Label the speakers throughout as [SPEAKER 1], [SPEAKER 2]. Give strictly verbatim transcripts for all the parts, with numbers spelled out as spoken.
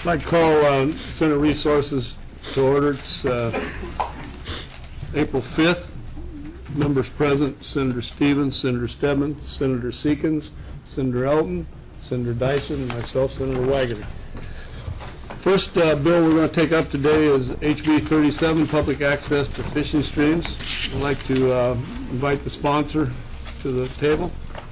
[SPEAKER 1] I'd like to call uh, Senator Resources to order. It's uh, April fifth. Members present: Senator Stevens, Senator Stedman, Senator Seekins, Senator Elton, Senator Dyson, and myself, Senator Wagner. First uh, bill we're going to take up today is H B thirty-seven, Public Access to Fishing Streams. I'd like to uh, invite the sponsor to the table.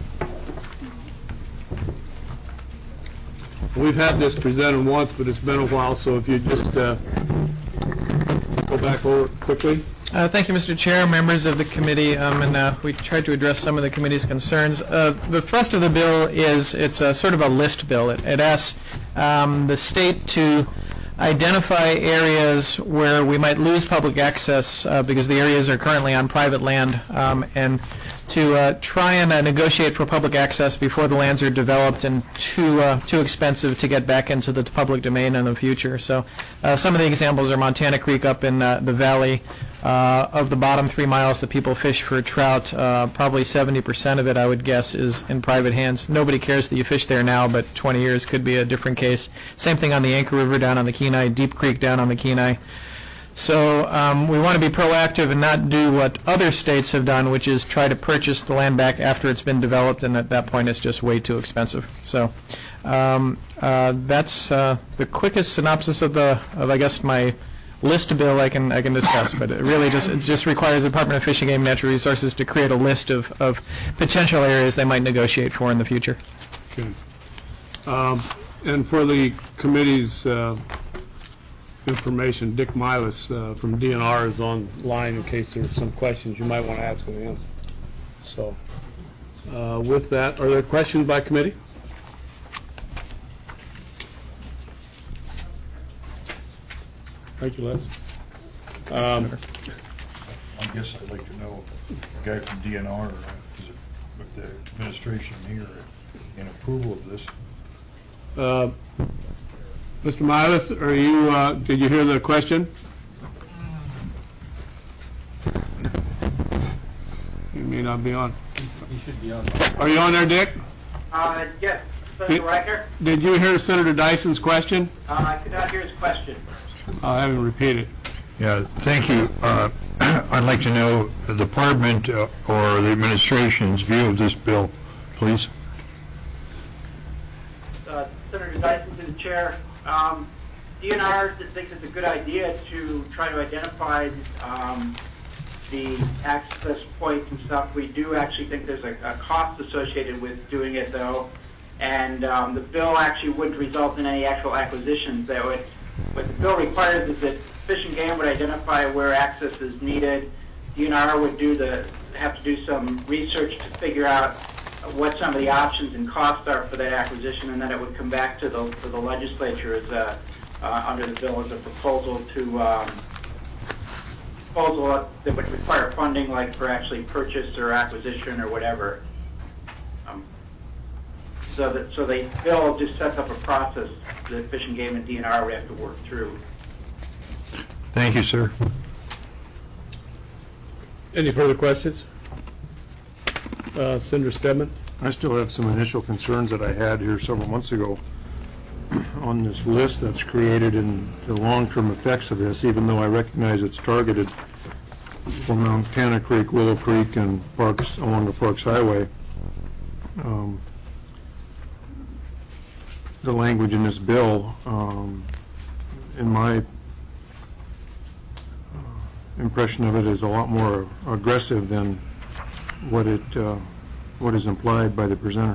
[SPEAKER 1] We've had this presented once, but it's been a while, so if you just uh, go back over it quickly.
[SPEAKER 2] Uh, thank you, Mister Chair, members of the committee, um, and uh, we tried to address some of the committee's concerns. Uh, the thrust of the bill is it's a sort of a list bill. It, it asks um, the state to identify areas where we might lose public access uh, because the areas are currently on private land, um, and to uh, try and uh, negotiate for public access before the lands are developed and too uh, too expensive to get back into the public domain in the future. So uh, some of the examples are Montana Creek up in uh, the valley. Uh, of the bottom three miles that people fish for trout, uh, probably seventy percent of it, I would guess, is in private hands. Nobody cares that you fish there now, but twenty years could be a different case. Same thing on the Anchor River down on the Kenai, Deep Creek down on the Kenai. So um, we want to be proactive and not do what other states have done, which is try to purchase the land back after it's been developed, and at that point it's just way too expensive. So um, uh, that's uh, the quickest synopsis of the, of I guess my list bill I can I can discuss, but it really just it just requires the Department of Fish and Game and Natural Resources to create a list of, of potential areas they might negotiate for in the future.
[SPEAKER 1] Okay. Um, and for the committee's uh, information, Dick Milas uh, from D N R is online in case there's some questions you might want to ask of him. So uh, with that, are there questions by committee? Thank you, Les. Um,
[SPEAKER 3] I guess I'd like to know, the guy from D N R, uh, is it with the administration here in approval of this?
[SPEAKER 1] uh, Mister Milas, are you? Uh, did you hear the question? You may not be on.
[SPEAKER 4] He should be on.
[SPEAKER 1] Are you on there, Dick?
[SPEAKER 5] Uh, yes, Senator Wagner.
[SPEAKER 1] Did you hear Senator Dyson's question?
[SPEAKER 5] Uh, I could not hear his question.
[SPEAKER 1] I'll have him repeat it.
[SPEAKER 3] Yeah, thank you. Uh, I'd like to know the department uh, or the administration's view of this bill, please.
[SPEAKER 5] Uh, Senator Dyson to the chair. Um, D N R thinks it's a good idea to try to identify um, the access points and stuff. We do actually think there's a, a cost associated with doing it, though, and um, the bill actually wouldn't result in any actual acquisitions. That would, what the bill requires is that Fish and Game would identify where access is needed. D N R would do the have to do some research to figure out what some of the options and costs are for that acquisition, and then it would come back to the to the legislature as a, uh, under the bill as a proposal to um, proposal that would require funding, like for actually purchase or acquisition or whatever. Um, so that so the bill just sets up a process that Fish and Game and D N R would have to work through.
[SPEAKER 3] Thank you, sir.
[SPEAKER 1] Any further questions? Uh, Senator Stedman?
[SPEAKER 6] I still have some initial concerns that I had here several months ago on this list that's created and the long-term effects of this, even though I recognize it's targeted for Montana Creek, Willow Creek, and parks along the Parks Highway. Um, the language in this bill, um, in my impression of it, is a lot more aggressive than what it uh, what is implied by the presenter.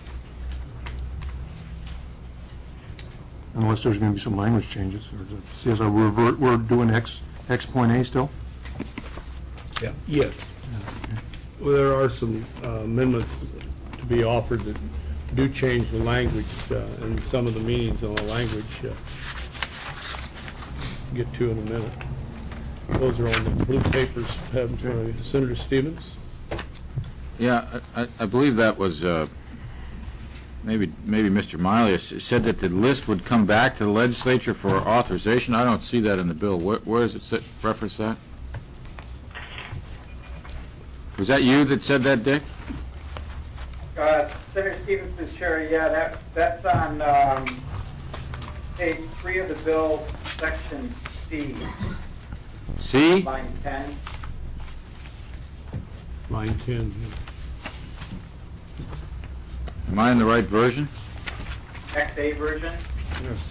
[SPEAKER 6] Unless there's going to be some language changes, or the C S R, we're, we're doing X X point A still.
[SPEAKER 1] Yeah. Yes. Okay. Well, there are some uh, amendments to be offered that do change the language uh, and some of the meanings of the language. Uh, get to in a minute. Those are on the blue papers. Have uh, Senator Stevens.
[SPEAKER 4] Yeah, I, I believe that was uh, maybe maybe Mister Milas said that the list would come back to the legislature for authorization. I don't see that in the bill. Where, where does it sit, reference that? Was that you that said that, Dick?
[SPEAKER 5] Uh, Senator Stevens is chair. Yeah, that that's on um, Page three of the bill, section C,
[SPEAKER 4] C?
[SPEAKER 5] line ten.
[SPEAKER 1] Line ten.
[SPEAKER 4] Am I in the right version?
[SPEAKER 5] X A version.
[SPEAKER 1] Yes.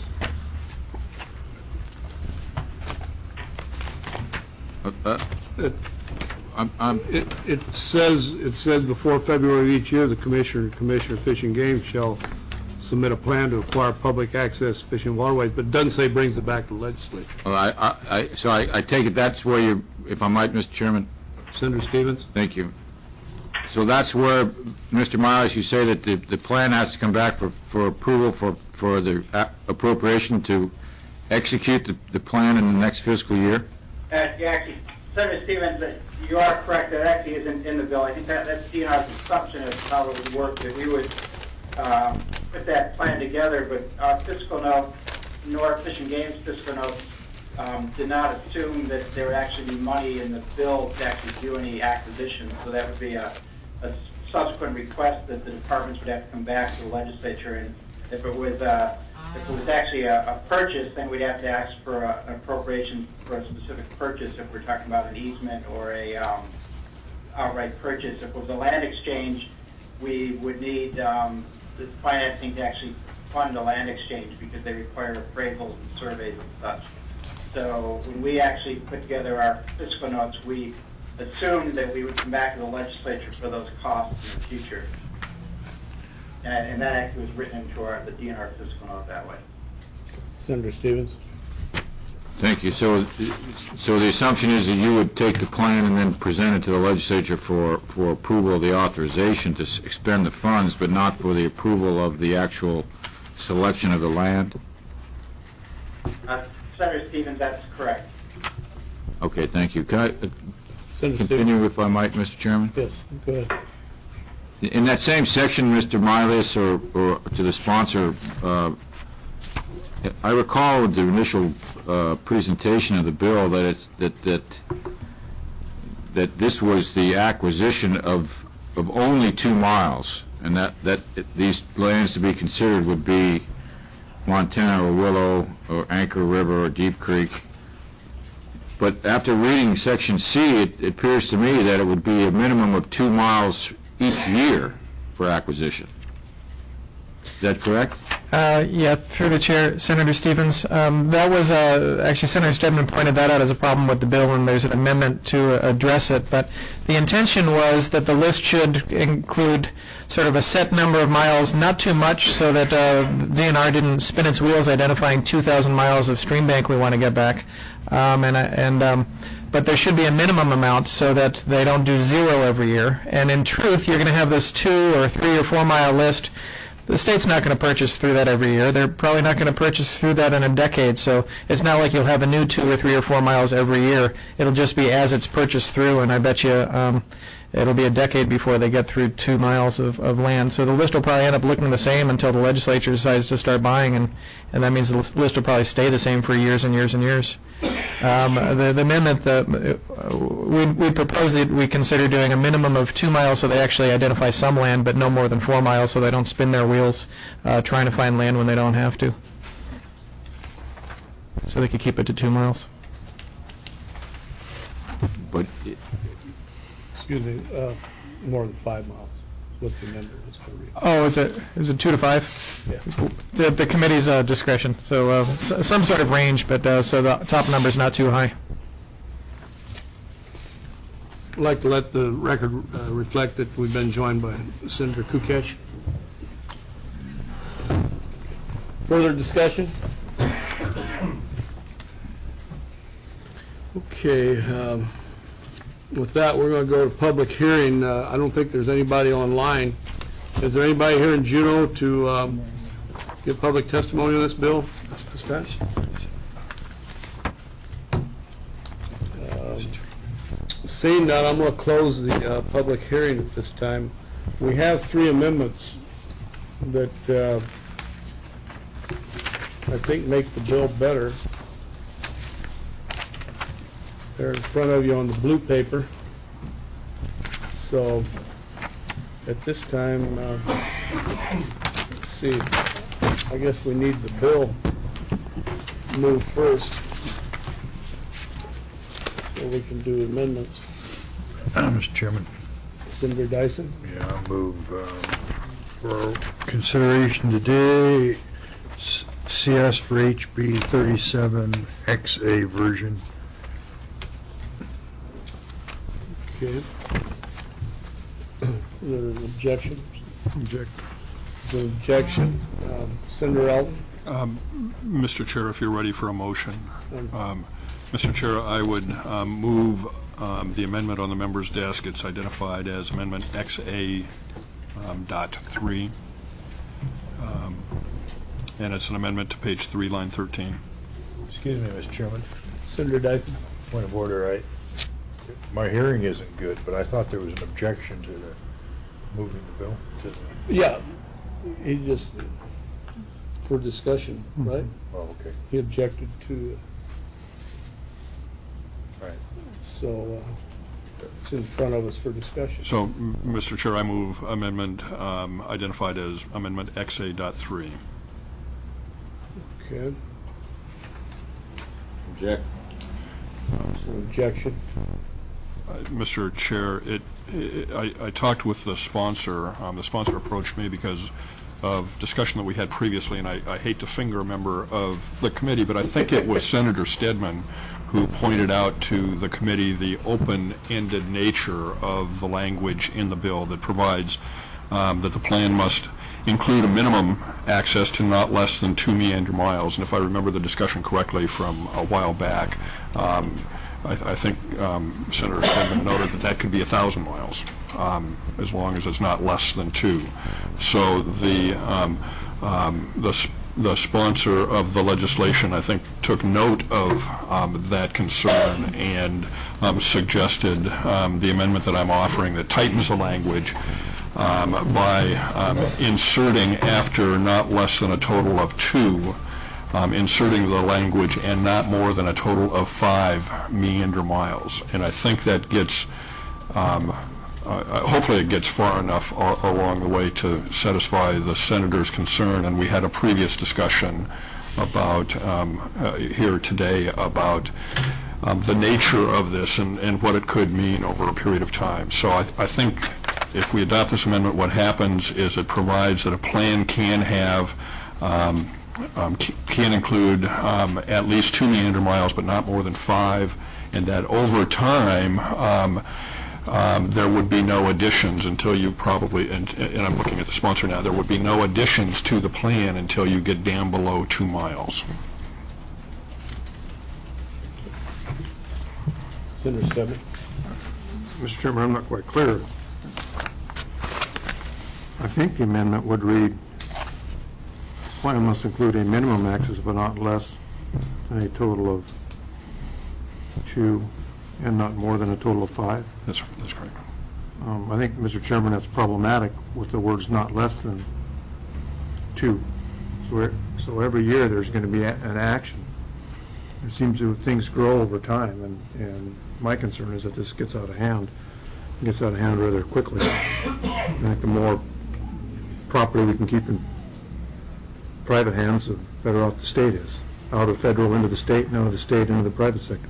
[SPEAKER 4] Uh, uh,
[SPEAKER 1] It,
[SPEAKER 4] I'm, I'm,
[SPEAKER 1] it it says, it says before February of each year, the Commissioner, Commissioner of Fish and Game shall submit a plan to acquire public access fishing waterways, but it doesn't say brings it back to the legislature.
[SPEAKER 4] well, I, I, I- so I, I take it that's where you, if I might, Mister Chairman?
[SPEAKER 1] Senator Stevens?
[SPEAKER 4] Thank you. So that's where, Mister Miles, you say that the, the plan has to come back for, for approval for, for the a- appropriation to execute the, the plan in the next fiscal year?
[SPEAKER 5] Uh, yeah, actually, Senator Stevens, uh, you are correct, that actually isn't in the bill. I think that, that's D N R's assumption of how it would work, that we would um, put that plan together, but our fiscal note, nor Fish and Game's fiscal notes, um, did not assume that there would actually be money in the bill to actually do any acquisition. So that would be a, a subsequent request that the departments would have to come back to the legislature. And if it was, uh, if it was actually a, a purchase, then we'd have to ask for a, an appropriation for a specific purchase if we're talking about an easement or a um, outright purchase. If it was a land exchange, we would need um, the financing to actually fund a land exchange because they require appraisals and surveys and such. So when we actually put together our fiscal notes, we assumed that we would come back to the legislature for those costs in the future. And, and that actually was written into our, the D N R fiscal note that way.
[SPEAKER 1] Senator Stevens?
[SPEAKER 4] Thank you. So, so the assumption is that you would take the plan and then present it to the legislature for, for approval of the authorization to s- expend the funds, but not for the approval of the actual selection of the land?
[SPEAKER 5] Uh, Senator Stevens, that's correct.
[SPEAKER 4] Okay, thank you. Can I uh,
[SPEAKER 1] Senator Stevens?
[SPEAKER 4] continue if I might, Mister Chairman?
[SPEAKER 1] Yes, go ahead.
[SPEAKER 4] In that same section, Mister Miles, or, or to the sponsor, uh, I recall the initial uh, presentation of the bill that it's, that, that, that this was the acquisition of, of only two miles, and that, that these lands to be considered would be Montana or Willow or Anchor River or Deep Creek. But after reading section C, it, it appears to me that it would be a minimum of two miles each year for acquisition. Is that correct?
[SPEAKER 2] Uh, yeah, through the chair, Senator Stevens. Um, that was uh, actually Senator Stedman pointed that out as a problem with the bill, and there's an amendment to uh, address it. But the intention was that the list should include sort of a set number of miles, not too much, so that uh, D N R didn't spin its wheels identifying two thousand miles of stream bank we want to get back, um, and and. Um, But there should be a minimum amount so that they don't do zero every year. And in truth, you're going to have this two or three or four mile list. The state's not going to purchase through that every year. They're probably not going to purchase through that in a decade. So it's not like you'll have a new two or three or four miles every year. It'll just be as it's purchased through, and I bet you um, it'll be a decade before they get through two miles of, of land. So the list will probably end up looking the same until the legislature decides to start buying, and, and that means the list will probably stay the same for years and years and years. Um, the, the amendment, the, uh, we we propose that we consider doing a minimum of two miles so they actually identify some land, but no more than four miles so they don't spin their wheels uh, trying to find land when they don't have to. So they could keep it to two miles.
[SPEAKER 4] But it-
[SPEAKER 1] Excuse me, uh, more than five miles. What's the number? It's going to be.
[SPEAKER 2] Oh, is it is it two to five?
[SPEAKER 1] Yeah.
[SPEAKER 2] The, the committee's uh, discretion. So uh, s- some sort of range, but uh, so the top number's not too high.
[SPEAKER 1] I'd like to let the record uh, reflect that we've been joined by Senator Kukesh. Further discussion? Okay, um, with that, we're going to go to public hearing. Uh, I don't think there's anybody online. Is there anybody here in Juneau to um, give public testimony on this bill? This time? Um, Seeing none, I'm going to close the uh, public hearing at this time. We have three amendments that uh, I think make the bill better. They're in front of you on the blue paper. So at this time, uh, let's see, I guess we need the bill move first, so we can do amendments.
[SPEAKER 3] Mister Chairman,
[SPEAKER 1] Senator Dyson?
[SPEAKER 3] yeah, I'll move um, for consideration today, S- C S for H B thirty-seven X A version.
[SPEAKER 1] Okay. Is there an objection?
[SPEAKER 3] Object.
[SPEAKER 1] The objection. Um, Senator Eldon?
[SPEAKER 7] Mister Chair, if you're ready for a motion.
[SPEAKER 1] Um,
[SPEAKER 7] Um, Mister Chair, I would um, move um, the amendment on the member's desk. It's identified as Amendment X A um, dot three. Um, And it's an amendment to page three, line thirteen.
[SPEAKER 3] Excuse me, Mister Chairman,
[SPEAKER 1] Senator Dyson?
[SPEAKER 3] point of order, I, my hearing isn't good, but I thought there was an objection to the moving the bill to the,
[SPEAKER 1] Yeah, he just, for discussion, right?
[SPEAKER 3] oh, okay,
[SPEAKER 1] He objected to,
[SPEAKER 3] all right.
[SPEAKER 1] so uh, it's in front of us for discussion.
[SPEAKER 7] So, m- Mister Chair, I move amendment um, identified as Amendment X A dot three.
[SPEAKER 1] Okay,
[SPEAKER 4] Object.
[SPEAKER 1] so objection.
[SPEAKER 7] Uh, Mister Chair, it, it, I, I talked with the sponsor. Um, the sponsor approached me because of discussion that we had previously, and I, I hate to finger a member of the committee, but I think it was Senator Stedman who pointed out to the committee the open-ended nature of the language in the bill that provides um, that the plan must include a minimum access to not less than two meander miles. And if I remember the discussion correctly from a while back, um, I, th- I think um, Senator Stedman noted that that could be a thousand miles, um, as long as it's not less than two. So the um, um, the sp- the sponsor of the legislation, I think, took note of um, that concern and um, suggested um, the amendment that I'm offering that tightens the language um, by um, inserting after not less than a total of two. Um, inserting the language and not more than a total of five meander miles. And I think that gets, um, uh, hopefully it gets far enough a- along the way to satisfy the senator's concern. And we had a previous discussion about, um, uh, here today, about um, the nature of this and, and what it could mean over a period of time. So I, I think if we adopt this amendment, what happens is it provides that a plan can have um, Um, c- can include um, at least two meander miles, but not more than five, and that over time um, um, there would be no additions until you probably, and, and I'm looking at the sponsor now, there would be no additions to the plan until you get down below two miles.
[SPEAKER 1] Senator Stedman?
[SPEAKER 6] Mister Chairman, I'm not quite clear. I think the amendment would read, plan must include a minimum access of not less than a total of two and not more than a total of five.
[SPEAKER 7] That's, that's correct.
[SPEAKER 6] Um, I think, Mister Chairman, that's problematic with the words not less than two. So, e- so every year there's going to be a- an action. It seems to, things grow over time, and, and my concern is that this gets out of hand, gets out of hand rather quickly. I think the more property we can keep in private hands, the better off the state is. Out of federal into the state, and out of the state into the private sector.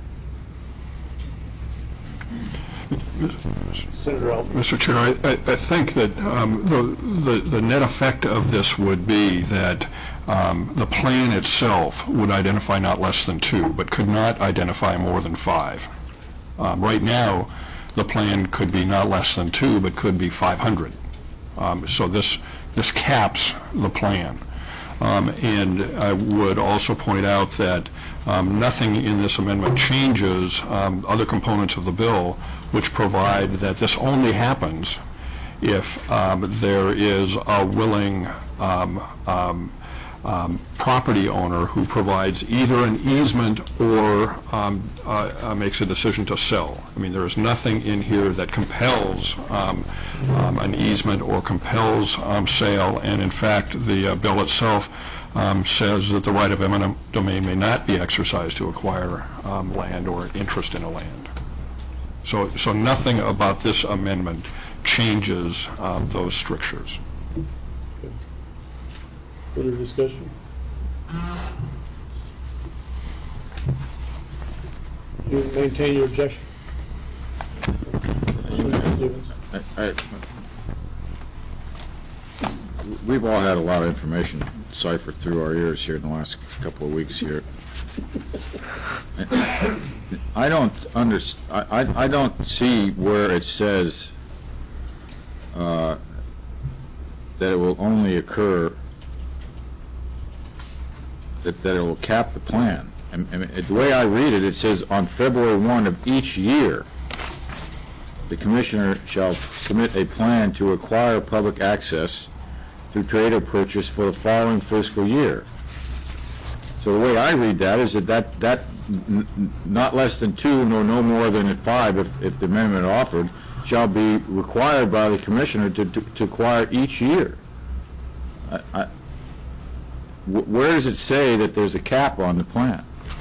[SPEAKER 1] Senator Eldon?
[SPEAKER 7] Mister Chair, I, I I think that um, the, the the net effect of this would be that um, the plan itself would identify not less than two, but could not identify more than five. Um, right now, the plan could be not less than two, but could be five hundred. Um, so this this caps the plan. Um, and I would also point out that um, nothing in this amendment changes um, other components of the bill which provide that this only happens if um, there is a willing um, um, um, property owner who provides either an easement or um, uh, uh, makes a decision to sell. I mean, there is nothing in here that compels um, um, an easement or compels um, sale, and in fact, the uh, bill itself um, says that the right of eminent domain may not be exercised to acquire um, land or interest in a land. So, so nothing about this amendment changes um, those strictures.
[SPEAKER 1] Further discussion? You maintain your objection? Senator Stevens?
[SPEAKER 4] I- I- We've all had a lot of information ciphered through our ears here in the last couple of weeks here. I don't under, I, I I don't see where it says uh, that it will only occur, that, that it will cap the plan. And, and the way I read it, it says on February first of each year, the commissioner shall submit a plan to acquire public access through trade or purchase for the following fiscal year. So the way I read that is that that, that n n not less than two nor no more than five, if, if the amendment offered, shall be required by the commissioner to, to, to acquire each year. I, I, wh where does it say that there's a cap on the plan?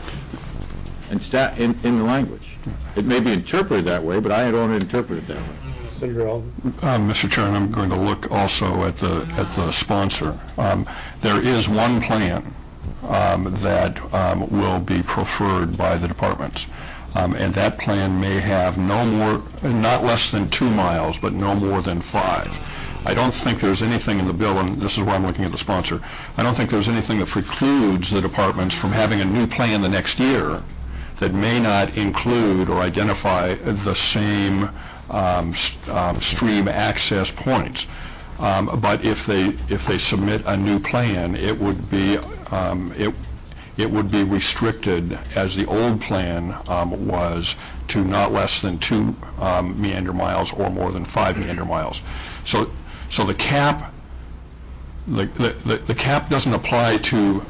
[SPEAKER 4] In, sta in, in the language. It may be interpreted that way, but I don't interpret it that way.
[SPEAKER 1] Senator Alden?
[SPEAKER 7] Um, Mister Chair, and I'm going to look also at the at the sponsor. Um, there is one plan um, that um, will be preferred by the departments, um, and that plan may have no more, not less than two miles, but no more than five. I don't think there's anything in the bill, and this is where I'm looking at the sponsor. I don't think there's anything that precludes the departments from having a new plan the next year that may not include or identify the same um, st um, stream access points. Um, but if they if they submit a new plan, it would be um, it it would be restricted, as the old plan um, was, to not less than two um, meander miles or more than five meander miles. So so the cap the the, the cap doesn't apply to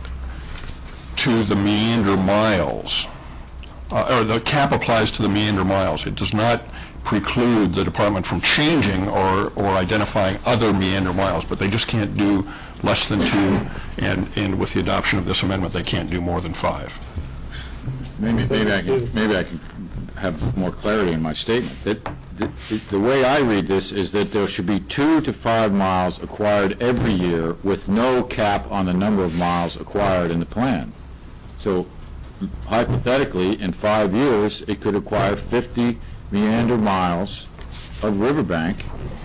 [SPEAKER 7] to the meander miles. Uh, or the cap applies to the meander miles. It does not preclude the department from changing or, or identifying other meander miles, but they just can't do less than two, and, and with the adoption of this amendment, they can't do more than five.
[SPEAKER 4] Maybe, maybe I can maybe I can have more clarity in my statement. That the, the, the way I read this is that there should be two to five miles acquired every year with no cap on the number of miles acquired in the plan. So hypothetically, in five years, it could acquire fifty meander miles of riverbank.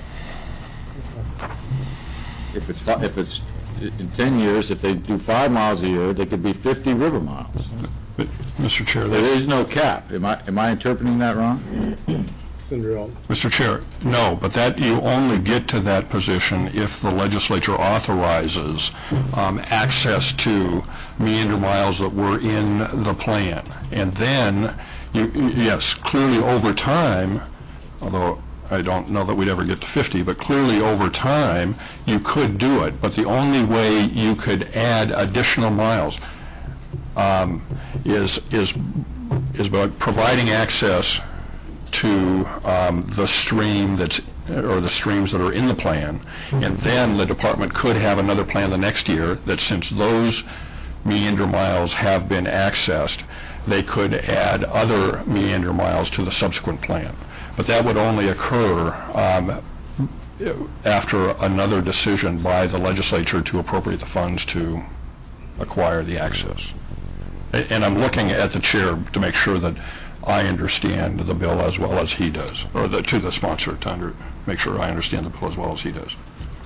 [SPEAKER 4] If it's fi if it's in ten years, if they do five miles a year, they could be fifty river miles.
[SPEAKER 7] But, Mister Chair,
[SPEAKER 4] There is no cap. Am I am I interpreting that wrong?
[SPEAKER 1] Senator Alden?
[SPEAKER 7] Mister Chair, no, but that you only get to that position if the legislature authorizes um, access to meander miles that were in the plan. And then, you, yes, clearly over time, although I don't know that we'd ever get to fifty, but clearly over time, you could do it. But the only way you could add additional miles um, is, is, is by providing access to um, the stream that's, or the streams that are in the plan, and then the department could have another plan the next year that, since those meander miles have been accessed, they could add other meander miles to the subsequent plan. But that would only occur um, after another decision by the legislature to appropriate the funds to acquire the access. And I'm looking at the chair to make sure that I understand the bill as well as he does, or the, to the sponsor to under, make sure I understand the bill as well as he does.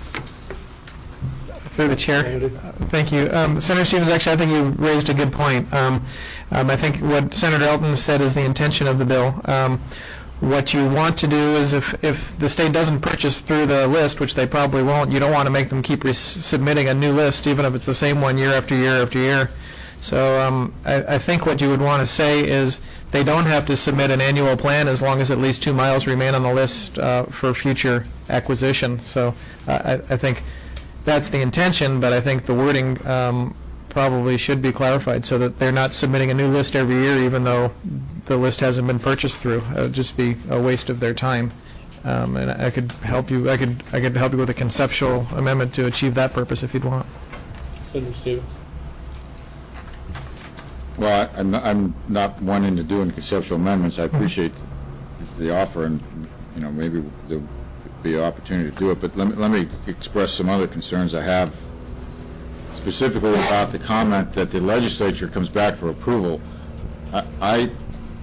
[SPEAKER 2] Through the chair. Uh, thank you. Um, Senator Stevens, actually, I think you raised a good point. Um, um, I think what Senator Elton said is the intention of the bill. Um, what you want to do is, if, if the state doesn't purchase through the list, which they probably won't, you don't want to make them keep submitting a new list, even if it's the same one year after year after year. So um, I, I think what you would want to say is they don't have to submit an annual plan as long as at least two miles remain on the list uh, for future acquisition. So uh, I, I think that's the intention, but I think the wording um, probably should be clarified so that they're not submitting a new list every year, even though the list hasn't been purchased through. It would just be a waste of their time. Um, and I could help you. I could. I could help you with a conceptual amendment to achieve that purpose if you'd want.
[SPEAKER 1] Senator Stevens?
[SPEAKER 4] Well, I, I'm, not, I'm not wanting to do any conceptual amendments. I appreciate the offer, and you know, maybe there'll be an opportunity to do it. But let me, let me express some other concerns I have, specifically about the comment that the legislature comes back for approval. I, I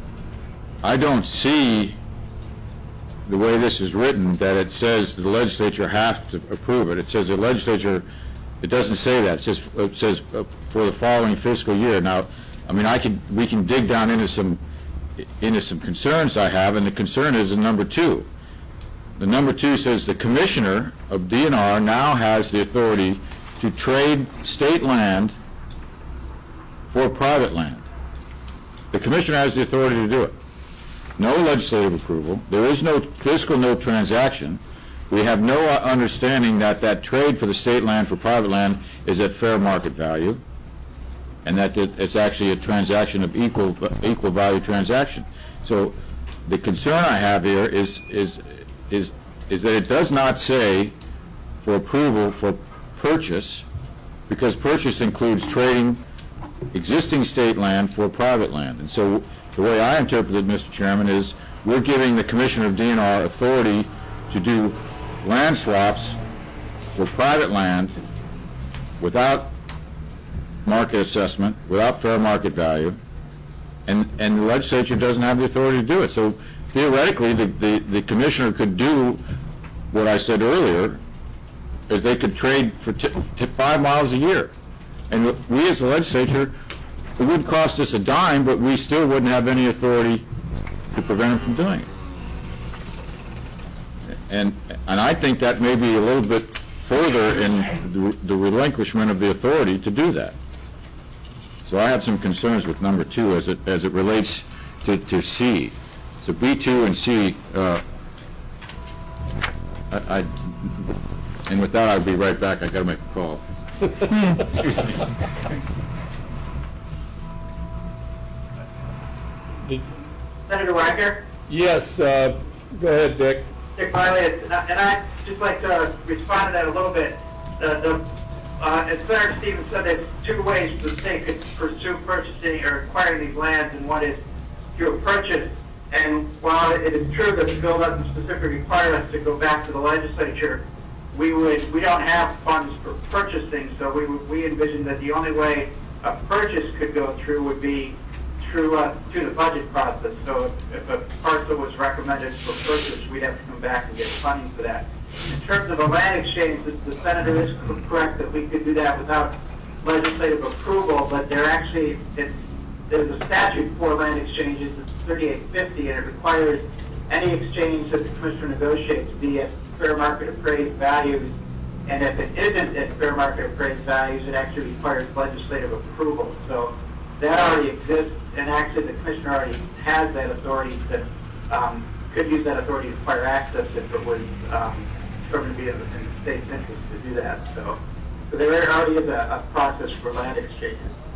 [SPEAKER 4] I don't see the way this is written that it says the legislature has to approve it. It says the legislature, it doesn't say that. It says, it says uh, for the following fiscal year. Now, I mean, I could, we can dig down into some, into some concerns I have, and the concern is in number two. The number two says the commissioner of D N R now has the authority to trade state land for private land. The commissioner has the authority to do it. No legislative approval. There is no fiscal note transaction. We have no understanding that that trade for the state land for private land is at fair market value, and that it's actually a transaction of equal equal value transaction. So the concern I have here is is is is that it does not say for approval for purchase, because purchase includes trading existing state land for private land. And so the way I interpret it, Mister Chairman, is we're giving the Commissioner of D N R authority to do land swaps for private land without market assessment, without fair market value, and, and the legislature doesn't have the authority to do it. So theoretically, the, the, the Commissioner could do what I said earlier, is they could trade for t t five miles a year. And we as the legislature, it wouldn't cost us a dime, but we still wouldn't have any authority to prevent them from doing it. And, and I think that may be a little bit further in the, the relinquishment of the authority to do that. So I have some concerns with number two as it, as it relates to, to C. So B two and C, uh, I, I, and with that I'll be right back. I've got to make a call. Excuse me.
[SPEAKER 5] Senator Wagner?
[SPEAKER 1] Yes, uh, go ahead, Dick.
[SPEAKER 5] Dick Miley, and I- and I'd just like to respond to that a little bit. The, the, uh, as Senator Stevens said, there's two ways the state could pursue purchasing or acquiring these lands, and one is through a purchase. And while it is true that the bill doesn't specifically require us to go back to the legislature, we would we don't have funds for purchasing, so we would, we envision that the only way a purchase could go through would be through uh, through the budget process. So if, if a parcel was recommended for purchase, we'd have to come back and get funding for that. In terms of a land exchange, the, the senator is correct that we could do that without legislative approval, but there actually it's, there's a statute for land exchanges. It's thirty-eight fifty, and it requires any exchange that the commissioner negotiates be at fair market appraised values, and if it isn't at fair market appraised values, it actually requires legislative approval. So that already exists, and actually the commissioner already has that authority that um, could use that authority to acquire access if it was um, determined to be in the, in the state's interest to do that. So, so there already is a, a process for land exchanges,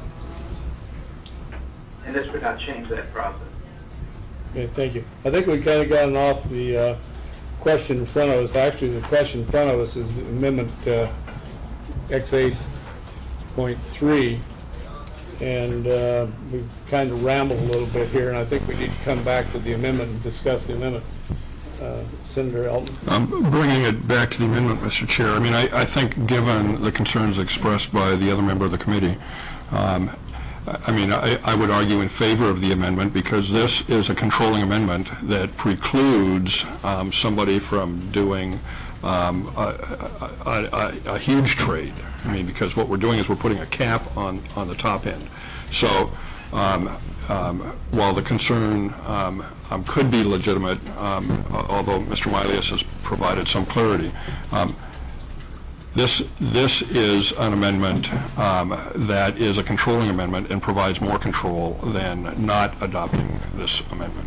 [SPEAKER 5] and this would not change that process.
[SPEAKER 1] Okay, thank you. I think we've kind of gotten off the uh, question in front of us. Actually, the question in front of us is Amendment uh, X eight point three, and uh, we've kind of rambled a little bit here, and I think we need to come back to the amendment and discuss the amendment. Uh, Senator Elton.
[SPEAKER 7] Um, bringing it back to the amendment, Mister Chair, I mean, I, I think given the concerns expressed by the other member of the committee, um, I mean, I, I would argue in favor of the amendment because this is a controlling amendment that precludes um, somebody from doing um, a, a, a, a huge trade. I mean, because what we're doing is we're putting a cap on, on the top end. So um, um, while the concern um, um, could be legitimate, um, although Mister Milius has provided some clarity, um, This, this is an amendment um, that is a controlling amendment and provides more control than not adopting this amendment.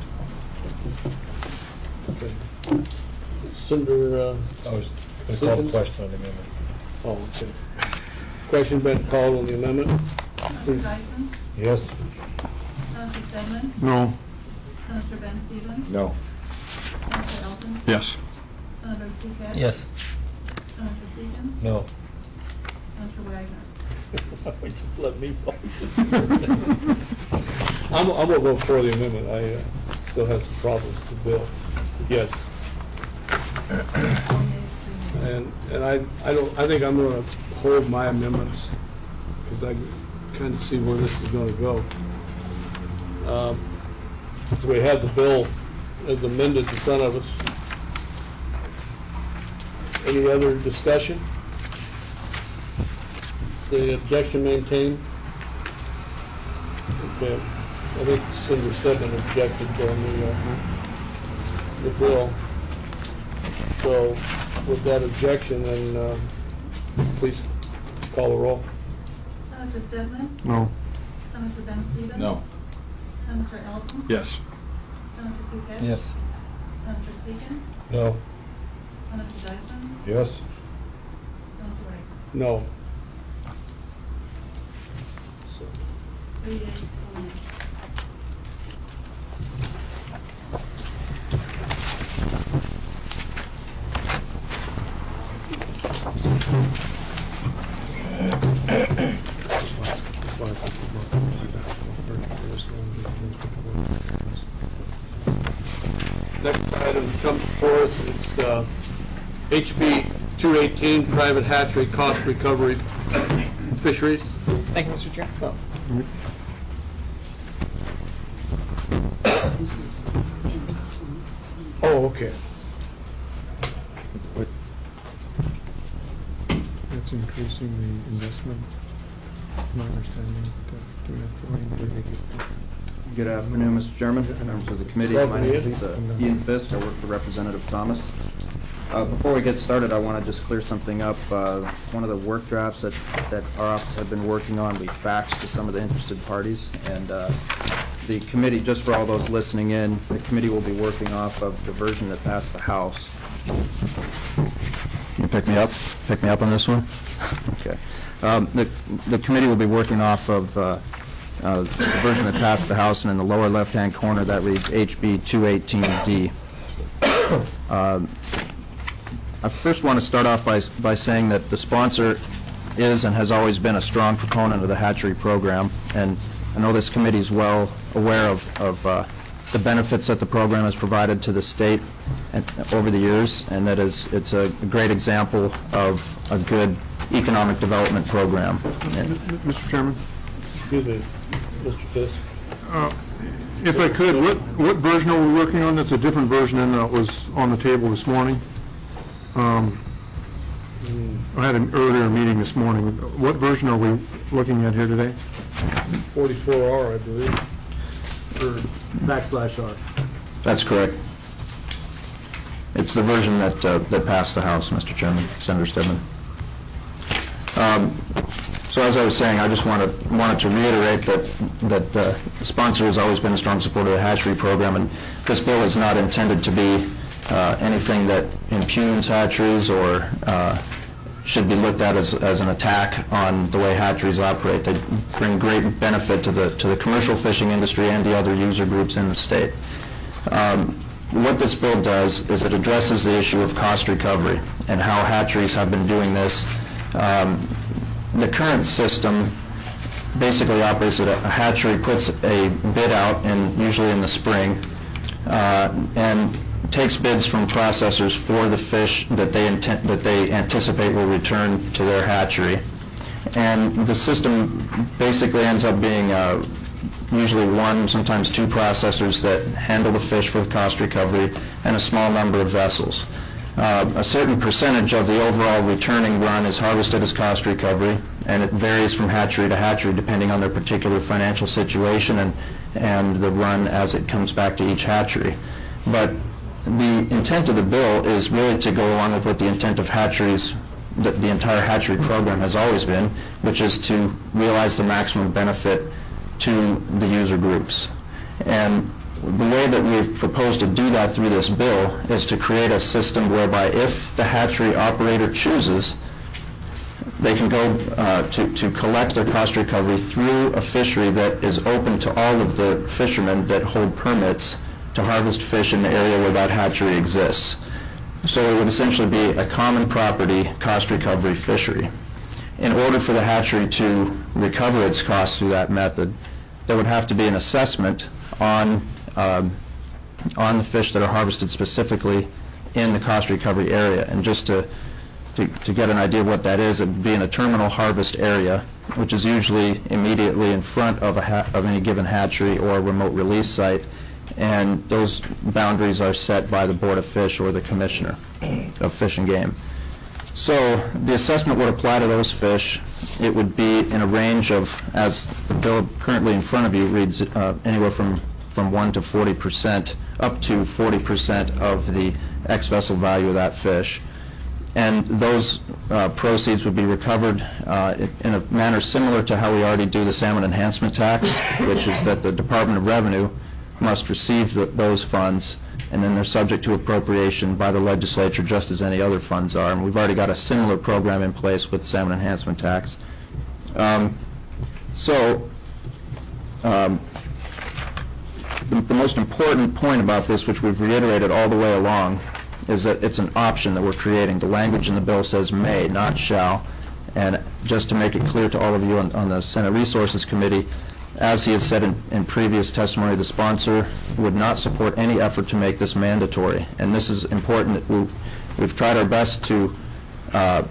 [SPEAKER 1] Okay. Senator uh,
[SPEAKER 3] I was going to call the question on the amendment.
[SPEAKER 1] Oh, okay. Question been called on the amendment?
[SPEAKER 8] Senator Dyson?
[SPEAKER 3] Yes.
[SPEAKER 8] Senator Stedman?
[SPEAKER 6] No.
[SPEAKER 8] Senator Ben Stevens?
[SPEAKER 4] No.
[SPEAKER 8] Senator Elton?
[SPEAKER 7] Yes.
[SPEAKER 8] Senator Duquette?
[SPEAKER 3] Yes.
[SPEAKER 8] Senator Seekins?
[SPEAKER 3] No.
[SPEAKER 8] Senator Wagner?
[SPEAKER 1] Just let me vote. I'm, I'm going to vote for the amendment. I uh, still have some problems with the bill. Yes. And and I I don't I think I'm going to hold my amendments because I kind of see where this is going to go. Um, We have the bill as amended in front of us. Any other discussion? The objection maintained? Okay. I think Senator Stedman objected on the, uh, the bill. So with that objection, then uh, please call the roll.
[SPEAKER 8] Senator Stedman?
[SPEAKER 6] No.
[SPEAKER 8] Senator Ben Stevens?
[SPEAKER 4] No.
[SPEAKER 8] Senator Elton?
[SPEAKER 7] Yes.
[SPEAKER 8] Senator Duquette?
[SPEAKER 3] Yes.
[SPEAKER 8] Senator Seekins?
[SPEAKER 3] No.
[SPEAKER 8] Senator Dyson?
[SPEAKER 3] Yes.
[SPEAKER 8] Senator Wagner?
[SPEAKER 1] No. So,
[SPEAKER 8] Three yeas, one nay.
[SPEAKER 1] next item comes before us is uh, H B two eighteen, private hatchery cost recovery fisheries.
[SPEAKER 2] Thank you, Mister Chair.
[SPEAKER 1] Oh. Oh, okay.
[SPEAKER 9] That's increasing the investment, my understanding. to- to-
[SPEAKER 10] Good afternoon, Mister Chairman, members of the committee. My
[SPEAKER 1] Welcome,
[SPEAKER 10] name
[SPEAKER 1] Ian.
[SPEAKER 10] is uh, Ian Fisk. I work for Representative Thomas. Uh, Before we get started, I want to just clear something up. Uh, One of the work drafts that that our office had been working on, we faxed to some of the interested parties, and uh, the committee, just for all those listening in, the committee will be working off of the version that passed the House. Can you pick me up? Pick me up on this one? Okay. Um, The the committee will be working off of uh, uh, the version that passed the House, and in the lower left-hand corner, that reads H B two eighteen D. Um, I first want to start off by by saying that the sponsor is and has always been a strong proponent of the hatchery program, and I know this committee is well aware of, of uh, the benefits that the program has provided to the state and, over the years, and that is it's a great example of a good economic development program. And
[SPEAKER 6] Mister Chairman,
[SPEAKER 1] Excuse me, Mister Fisk.
[SPEAKER 6] if I could, what, what version are we working on? That's a different version than that was on the table this morning. Um, I had an earlier meeting this morning. What version are we looking at here today?
[SPEAKER 1] forty-four R, I believe, or backslash R.
[SPEAKER 10] That's correct. It's the version that uh, that passed the House, Mister Chairman, Senator Stedman. Um, So as I was saying, I just wanted, wanted to reiterate that, that uh, the sponsor has always been a strong supporter of the hatchery program, and this bill is not intended to be uh, anything that impugns hatcheries or uh, should be looked at as, as an attack on the way hatcheries operate. They bring great benefit to the, to the commercial fishing industry and the other user groups in the state. Um, what this bill does is it addresses the issue of cost recovery and how hatcheries have been doing this. Um, The current system basically operates that a hatchery puts a bid out, in, usually in the spring, uh, and takes bids from processors for the fish that they intent, that they anticipate will return to their hatchery. And the system basically ends up being uh, usually one, sometimes two processors that handle the fish for cost recovery, and a small number of vessels. Uh, a certain percentage of the overall returning run is harvested as cost recovery, and it varies from hatchery to hatchery depending on their particular financial situation and, and the run as it comes back to each hatchery. But the intent of the bill is really to go along with what the intent of hatcheries, the, the entire hatchery program has always been, which is to realize the maximum benefit to the user groups. And the way that we've proposed to do that through this bill is to create a system whereby if the hatchery operator chooses, they can go uh, to, to collect their cost recovery through a fishery that is open to all of the fishermen that hold permits to harvest fish in the area where that hatchery exists. So it would essentially be a common property cost recovery fishery. In order for the hatchery to recover its costs through that method, there would have to be an assessment on Um, on the fish that are harvested specifically in the cost recovery area. And just to, to, to get an idea of what that is, it would be in a terminal harvest area, which is usually immediately in front of, a ha of any given hatchery or remote release site, and those boundaries are set by the Board of Fish or the Commissioner of Fish and Game. So the assessment would apply to those fish. It would be in a range of, as the bill currently in front of you reads, uh, anywhere from, from one to forty percent, up to forty percent of the ex-vessel value of that fish. And those uh, proceeds would be recovered uh, in a manner similar to how we already do the salmon enhancement tax, which is that the Department of Revenue must receive the, those funds, and then they're subject to appropriation by the legislature just as any other funds are. And we've already got a similar program in place with salmon enhancement tax. Um, so um, the, the most important point about this, which we've reiterated all the way along, is that it's an option that we're creating. The language in the bill says may, not shall. And just to make it clear to all of you on, on the Senate Resources Committee, as he has said in, in previous testimony, the sponsor would not support any effort to make this mandatory. And this is important. That we, we've tried our best to uh,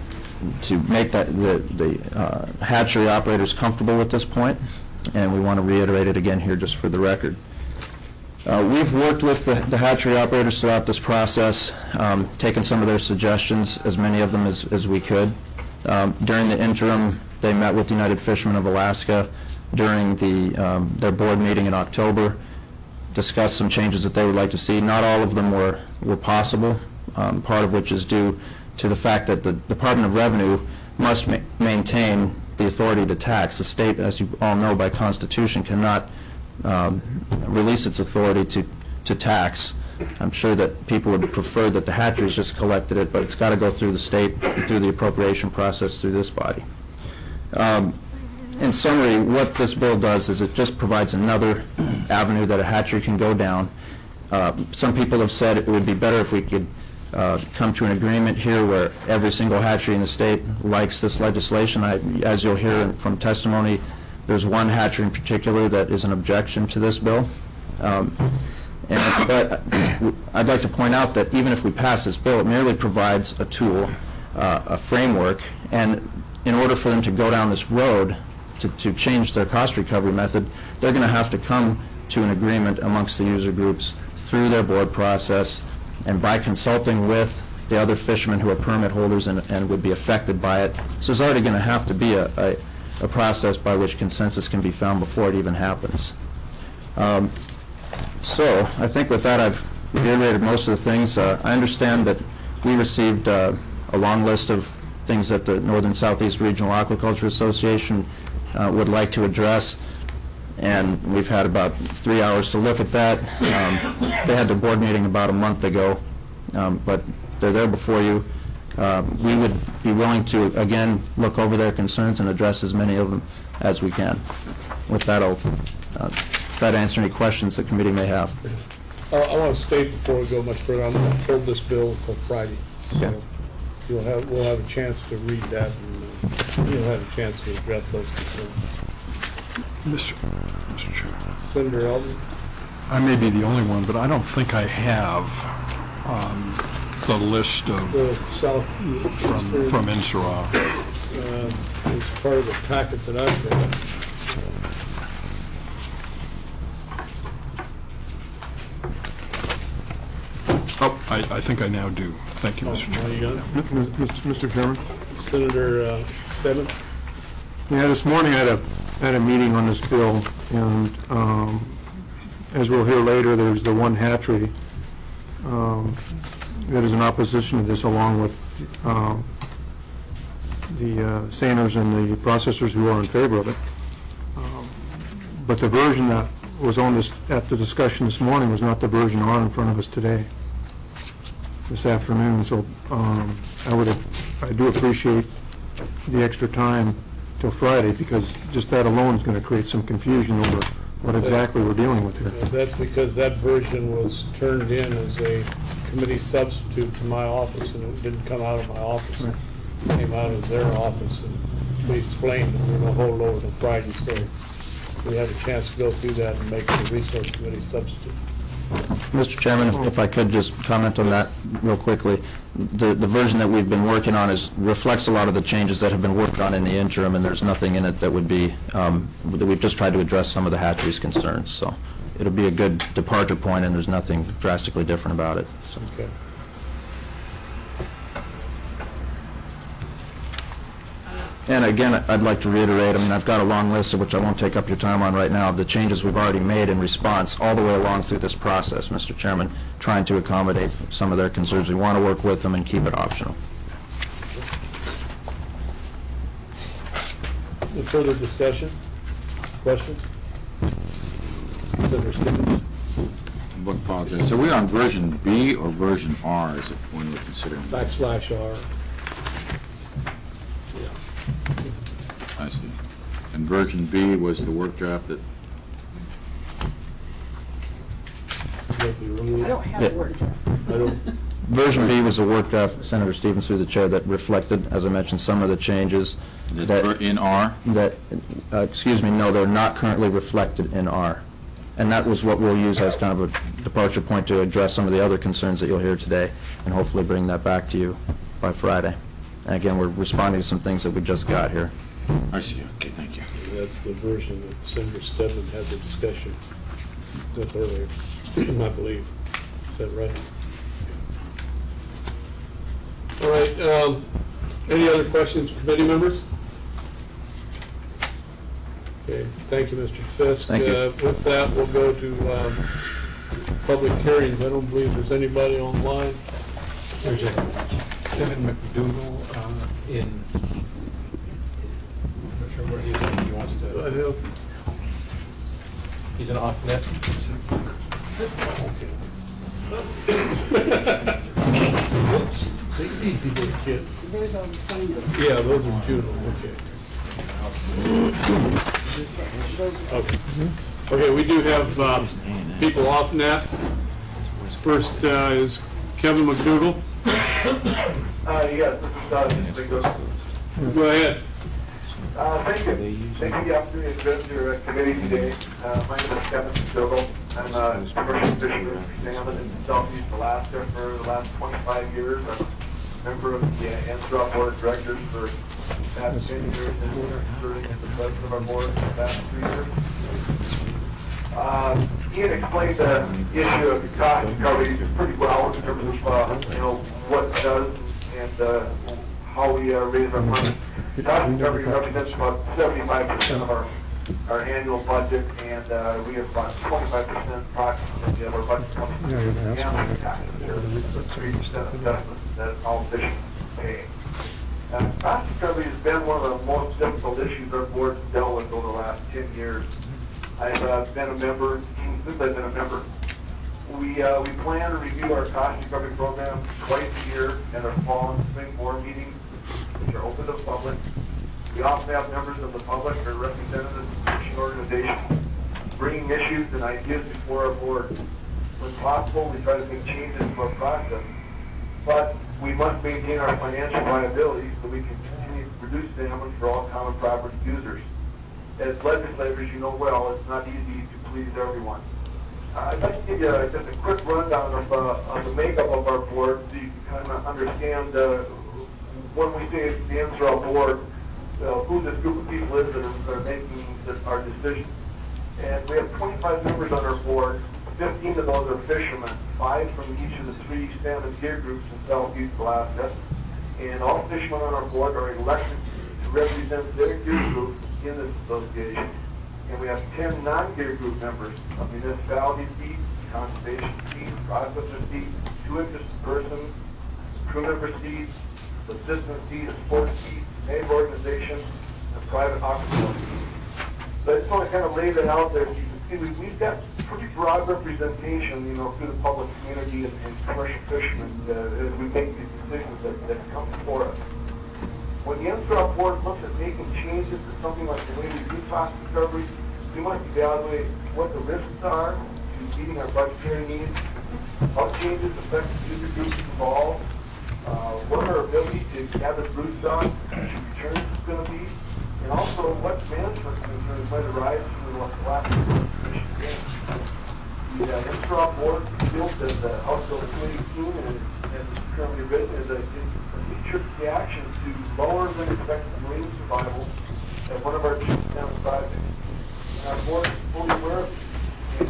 [SPEAKER 10] to make that, the, the uh, hatchery operators comfortable with this point, and we want to reiterate it again here just for the record. Uh, we've worked with the, the hatchery operators throughout this process, um, taken some of their suggestions, as many of them as, as we could. Um, during the interim, they met with United Fishermen of Alaska during the, um, their board meeting in October, discussed some changes that they would like to see. Not all of them were, were possible, um, part of which is due to the fact that the Department of Revenue must ma maintain the authority to tax. The state, as you all know by Constitution, cannot um, release its authority to, to tax. I'm sure that people would prefer that the hatcheries just collected it, but it's got to go through the state, through the appropriation process, through this body. Um, in summary, what this bill does is it just provides another avenue that a hatchery can go down. Uh, some people have said it would be better if we could uh, come to an agreement here where every single hatchery in the state likes this legislation. I, as you'll hear from testimony, there's one hatchery in particular that is an objection to this bill. Um, and, but I'd like to point out that even if we pass this bill, it merely provides a tool, uh, a framework, and in order for them to go down this road to, to change their cost recovery method, they're going to have to come to an agreement amongst the user groups through their board process and by consulting with the other fishermen who are permit holders and, and would be affected by it. So there's already going to have to be a, a, a process by which consensus can be found before it even happens. Um, so I think with that I've reiterated most of the things. Uh, I understand that we received uh, a long list of things that the Northern Southeast Regional Aquaculture Association uh, would like to address, and we've had about three hours to look at that. Um, they had their board meeting about a month ago, um, but they're there before you. Uh, we would be willing to, again, look over their concerns and address as many of them as we can. With that, I'll uh, try to answer any questions the committee may have.
[SPEAKER 1] I, I want to state before we go much further, I'm going to hold this bill until Friday. So
[SPEAKER 10] Okay.
[SPEAKER 1] you'll have, we'll have a chance to read that, and uh, you'll have a chance to address those concerns.
[SPEAKER 7] Mister Mister Chair,
[SPEAKER 1] Senator Eldon?
[SPEAKER 7] I may be the only one, but I don't think I have um, the list of
[SPEAKER 1] The South
[SPEAKER 7] from from INSARA.
[SPEAKER 1] Uh, it's part of the packet that I've got.
[SPEAKER 7] Oh, I, I think I now do. Thank you, Mister
[SPEAKER 1] Now
[SPEAKER 7] Chair.
[SPEAKER 1] you got it?
[SPEAKER 6] Mister Chairman?
[SPEAKER 1] Senator uh, Stebbins?
[SPEAKER 6] Yeah, this morning I had a, had a meeting on this bill, and um, as we'll hear later, there's the one hatchery um, that is in opposition to this, along with um, the uh, seiners and the processors who are in favor of it. Um, But the version that was on this, at the discussion this morning was not the version on in front of us today, this afternoon. So um, I would, I do appreciate the extra time till Friday, because just that alone is going to create some confusion over what exactly we're dealing with here.
[SPEAKER 1] Uh, That's because that version was turned in as a committee substitute to my office, and it didn't come out of my office. It came out of their office, and we explained that we were going to hold over till Friday, so we had a chance to go through that and make the resource committee substitute.
[SPEAKER 10] Mister Chairman, if, if I could just comment on that real quickly. The, the version that we've been working on is, reflects a lot of the changes that have been worked on in the interim, and there's nothing in it that would be, um, that we've just tried to address some of the hatcheries' concerns. So it'll be a good departure point, and there's nothing drastically different about it. So.
[SPEAKER 1] Okay.
[SPEAKER 10] And again, I'd like to reiterate, I mean, I've got a long list, of which I won't take up your time on right now, of the changes we've already made in response all the way along through this process, Mister Chairman, trying to accommodate some of their concerns. We want to work with them and keep it optional.
[SPEAKER 1] Any further discussion? Questions? Senator Stevens?
[SPEAKER 4] I apologize. Are we on version B or version R, is it, when we're considering?
[SPEAKER 1] Backslash R.
[SPEAKER 4] I see. And version B was the work draft that,
[SPEAKER 1] I
[SPEAKER 11] don't have the word.
[SPEAKER 1] I don't,
[SPEAKER 10] Version B was a work draft, Senator Stevens through the chair, that reflected, as I mentioned, some of the changes
[SPEAKER 4] that
[SPEAKER 10] that,
[SPEAKER 4] were in R?
[SPEAKER 10] that uh, excuse me, no, they're not currently reflected in R. And that was what we'll use as kind of a departure point to address some of the other concerns that you'll hear today, and hopefully bring that back to you by Friday. And again, we're responding to some things that we just got here.
[SPEAKER 4] I see. Okay, thank you.
[SPEAKER 1] that's the version that Senator Stedman had the discussion with earlier, I believe. Is that right? All right, um, any other questions, committee members? Okay, thank you, Mister Fisk.
[SPEAKER 10] Thank you.
[SPEAKER 1] Uh, with that, we'll go to um, public hearings. I don't believe there's anybody online.
[SPEAKER 9] There's a Kevin McDougal uh, in, I'm not sure where he is, he wants
[SPEAKER 1] I
[SPEAKER 9] to,
[SPEAKER 1] have,
[SPEAKER 9] he's an off-net.
[SPEAKER 1] oops, take it easy there, kid.
[SPEAKER 11] There's all the signs of
[SPEAKER 1] Yeah, those are Judo, okay. Okay, okay, we do have uh, people off net. First uh, is Kevin McDougal.
[SPEAKER 12] Uh, yes, this is uh, Mister McDougal.
[SPEAKER 1] Go ahead.
[SPEAKER 12] Uh, thank you. Thank you for the opportunity to address your uh, committee today. Uh, my name is Kevin McDougal. I'm a commercial fisherman for salmon in Southeast Alaska for the last twenty-five years. I'm a member of the uh, Anthropo Board of Directors for the past ten years and serving as the president of our board for the past three years. Uh, Ian explained the issue of cost recovery pretty well in terms of uh, you know what it does and uh, how we uh, raise our money. Cost recovery represents about seventy-five percent of our our annual budget, and uh, we have about twenty-five percent approximately of our budget coming from gambling taxes. That's three percent assessment that all fishermen pay. Uh, cost recovery has been one of the most difficult issues our board has dealt with over the last ten years. I've uh, been a member, since I've been a member. We uh, we plan to review our cost recovery program twice a year at our fall and spring board meetings, which are open to the public. We also have members of the public or representatives of fishing organizations bringing issues and ideas before our board. When possible, we try to make changes to our process, but we must maintain our financial viability so we can continue to produce salmon for all common property users. As legislators, you know well, it's not easy to please everyone. Uh, I'd like to give you a, just a quick rundown of, uh, of the makeup of our board so you can kind of understand uh, when we say it's the N-Thral board, uh, who this group of people is that are, that are making this, our decisions. And we have twenty-five members on our board. fifteen of those are fishermen, five from each of the three salmon gear groups in Southeast Alaska. And all fishermen on our board are elected to represent their gear group in this association. And we have ten non-gear group members of municipality seats, conservation seats, processor seats, two interested persons, crew member seats, assistant seats, sports seats, neighbor organizations, and private opportunities. So I just want to kind of lay that out there so you can see we, we've got pretty broad representation, you know, through the public community and, and commercial fishermen uh, as we make these decisions that, that come before us. When the N-Thral board looks at making changes to something like the way we do cost recovery, we must evaluate what the risks are to meeting our budgetary needs, how changes affect the user groups involved, uh, what our ability to gather brood stock, what returns is going to be, and also what management concerns might arise from the lack of efficient gain. The uh, N-Thral board feels that the House Bill two eighteen and, and currently written is a, a featured reaction to lower than expected marine survival at one of our two salmon projects. And our board is fully aware of the impact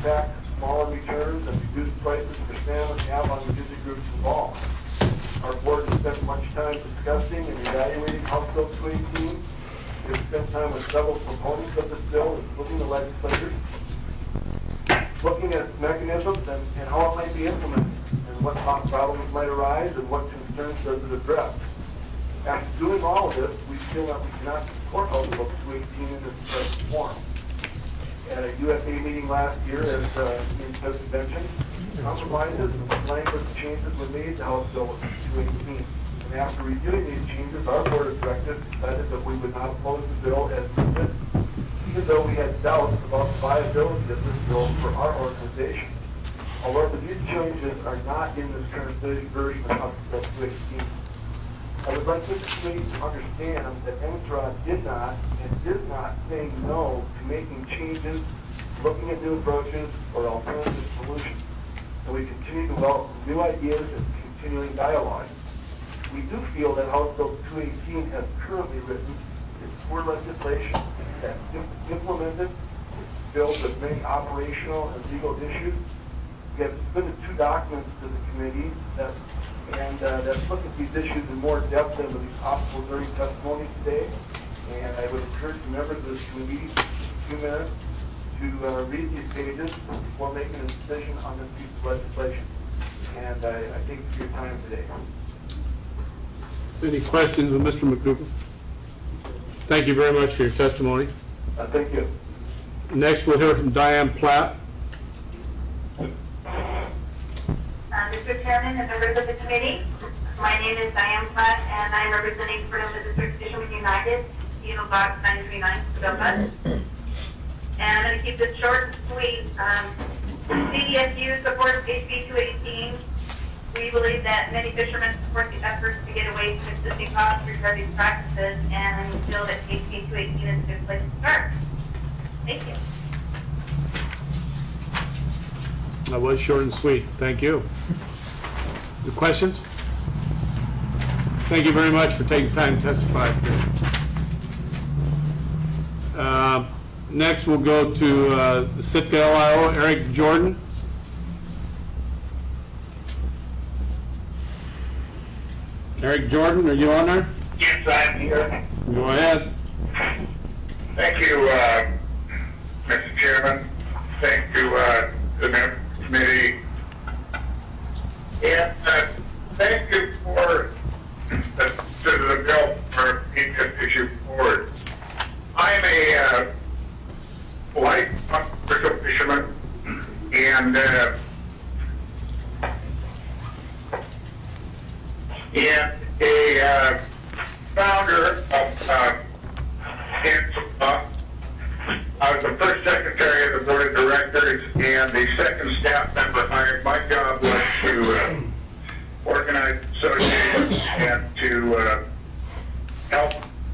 [SPEAKER 12] back smaller returns and reduced prices for salmon have on the user groups involved. Our board has spent much time discussing and evaluating House Bill two eighteen. We have spent time with several proponents of this bill, including the legislators, looking at its mechanisms and, and how it might be implemented, and what problems might arise, and what concerns does it address. After doing all of this, we feel that we cannot support House Bill two eighteen in its present form. At a U S A meeting last year, as uh, in just mentioned, compromises and language changes were made to House Bill two eighteen. And after reviewing these changes, our board of directors decided that we would not oppose the bill as presented, even though we had doubts about the viability of this bill for our organization. However, these changes are not in this current version of House Bill two eighteen. I would like this committee to understand that M S R O D did not and is not saying no to making changes, looking at new approaches, or alternative solutions. And we continue to welcome new ideas and continuing dialogue. We do feel that House Bill two eighteen has currently written is poor legislation that if implemented, filled with many operational and legal issues. We have submitted two documents to the committee that and uh, that look at these issues in more depth than would be possible during testimony today. And I would encourage the members of this committee a few minutes to uh, read these pages before making a decision on this piece of legislation. And I, I thank you for your time today.
[SPEAKER 1] Any questions of Mister McDougall? Thank you very much for your testimony.
[SPEAKER 12] Uh, thank you.
[SPEAKER 1] Next, we'll hear from Diane Platt.
[SPEAKER 11] Uh, Mister Chairman and members of the committee, my name is Diane Platt, and I'm representing Fresno District Fishermen United, P O Box nine three nine, Sedona. And I'm going to keep this short and sweet. Um, C D S U supports H B two eighteen. We believe that many fishermen support the efforts to get away from existing costs regarding practices, and we feel that H B two eighteen is a good place to start. Thank you.
[SPEAKER 1] That was short and sweet. Thank you. Any questions? Thank you very much for taking time to testify. Uh, next, we'll go to uh, the Sitka L I O, Eric Jordan. Eric Jordan, are you on there?
[SPEAKER 12] Yes, I'm here.
[SPEAKER 1] Go ahead.
[SPEAKER 12] Thank you, uh, Mister Chairman. Thank you, uh, the members of the committee. And uh, thank you for the, to the bill for being issued forward. I'm a uh, life commercial fisherman, and uh, and a uh, founder of uh, Antifa. I was the first secretary of the board of directors, and the second staff member hired. My job was to uh, organize associations and to uh, help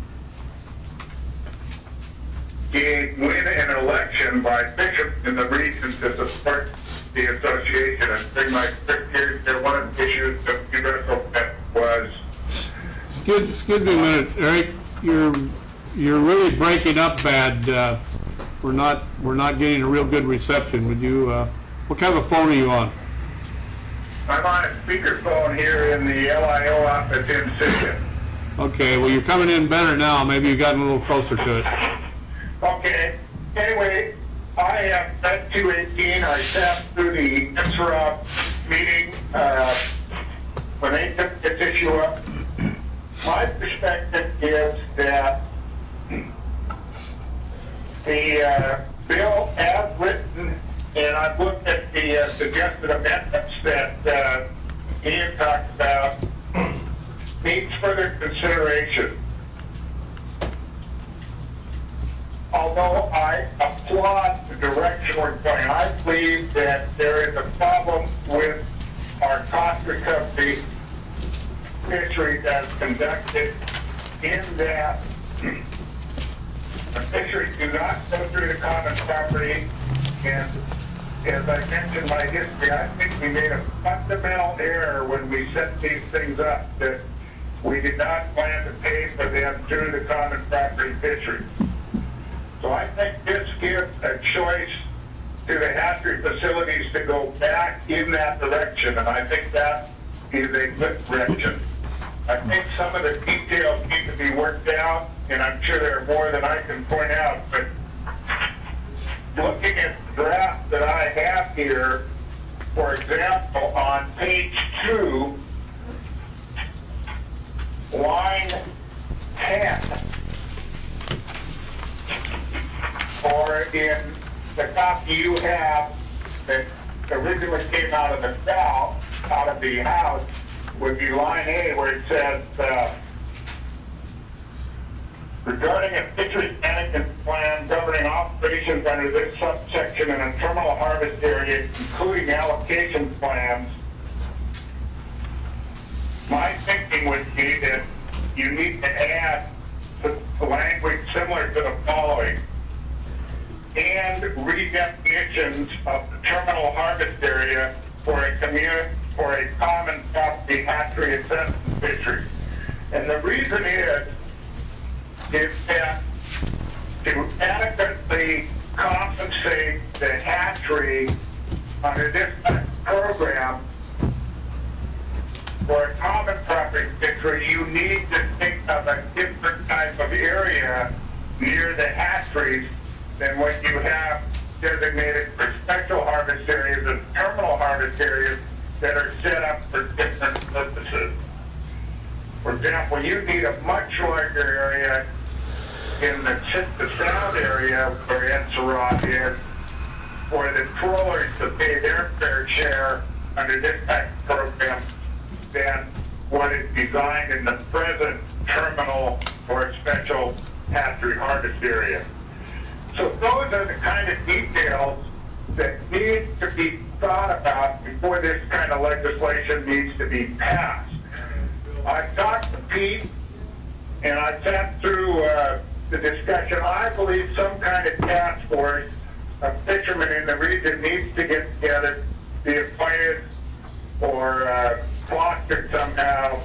[SPEAKER 12] gain, win an election by fishermen in the region to support the association. And during my six years there, one of the issues that we wrestled with was...
[SPEAKER 1] Excuse, excuse me a minute, Eric. You're you're really breaking up bad. Uh, we're not we're not getting a real good reception. Would you? Uh, what kind of a phone are you on?
[SPEAKER 12] I'm on a speakerphone here in the L I O office in Sitka.
[SPEAKER 1] Okay. Well, you're coming in better now. Maybe you got a little closer to it.
[SPEAKER 12] Okay. Anyway, I have that two eighteen. I sat through the M S R O D meeting uh, when they took this issue up. My perspective is that the uh, bill as written, and I've looked at the uh, suggested amendments that uh, Ian talked about, needs further consideration. Although I applaud the direction we're going, I believe that there is a problem with our cost recovery fishery that's conducted in that the fisheries do not go through the common property. And as I mentioned my history, I think we made a fundamental error when we set these things up, that we did not plan to pay for them through the common property fishery. So I think this gives a choice to the hatchery facilities to go back in that direction, and I think that is a good direction. I think some of the details need to be worked out, and I'm sure there are more than I can point out, but looking at the draft that I have here, for example, on page two, line ten, or in the copy you have that originally came out of the south, out of the house, would be line A, where it says, uh, regarding a fisheries management plan governing operations under this subsection in a terminal harvest area, including allocation plans, my thinking would be that you need to add the language similar to the following: and redefinitions of the terminal harvest area for a community, for a common property hatchery assessment fishery. And the reason is, is that to adequately compensate the hatchery under this program for a common property fishery, you need to think of a different type of area near the hatcheries than what you have designated for special harvest areas and terminal harvest areas that are set up for different purposes. For example, you need a much larger area in the Sitka Sound area where Enserod is for the trawlers to pay their fair share under this type of program than what is designed in the present terminal or special hatchery harvest area. So those are the kind of details that need to be thought about before this kind of legislation needs to be passed. I've talked to Pete, and I've sat through uh, the discussion. I believe some kind of task force of fishermen in the region needs to get together, be appointed or uh, fostered somehow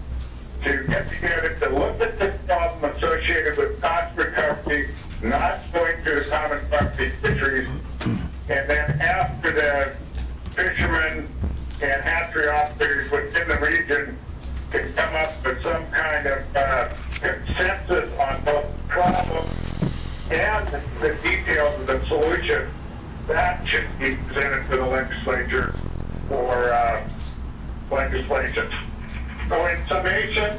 [SPEAKER 12] to get together to look at this problem associated with cost recovery, not going to the common property fisheries, and then after the fishermen and hatchery operators within the region can come up with some kind of uh, consensus on both the problem and the details of the solution, that should be presented to the legislature for uh, legislation. So in summation,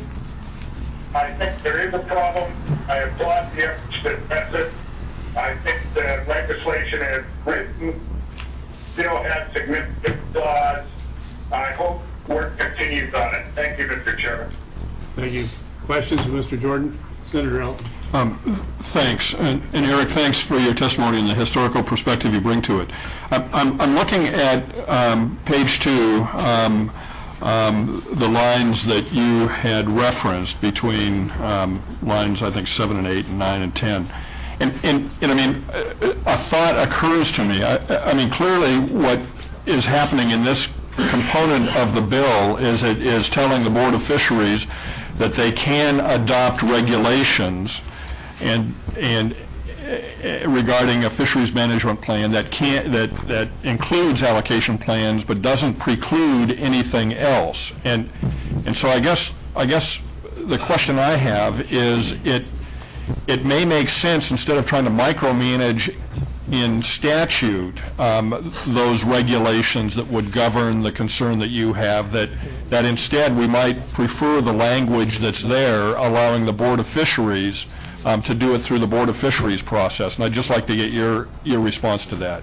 [SPEAKER 12] I think there is a problem. I applaud the efforts to address it. I think the legislation as written still has significant flaws. I hope work continues on it. Thank you, Mister Chairman.
[SPEAKER 1] Thank you. Questions of Mister Jordan? Senator Elton.
[SPEAKER 7] Um, Thanks. And and Eric, thanks for your testimony and the historical perspective you bring to it. I'm, I'm, I'm looking at um, page two, um, um, the lines that you had referenced between um, lines, I think, seven and eight and nine and ten. And, and, and I mean, a thought occurs to me. I, I mean, clearly what is happening in this component of the bill is it is telling the Board of Fisheries that they can adopt regulations and and uh, regarding a fisheries management plan that can that that includes allocation plans but doesn't preclude anything else. And and so I guess I guess the question I have is it it may make sense, instead of trying to micromanage in statute um, those regulations that would govern the concern that you have, that that instead we might prefer the language that's there, allowing the Board of Fisheries um, to do it through the Board of Fisheries process. And I'd just like to get your your response to that.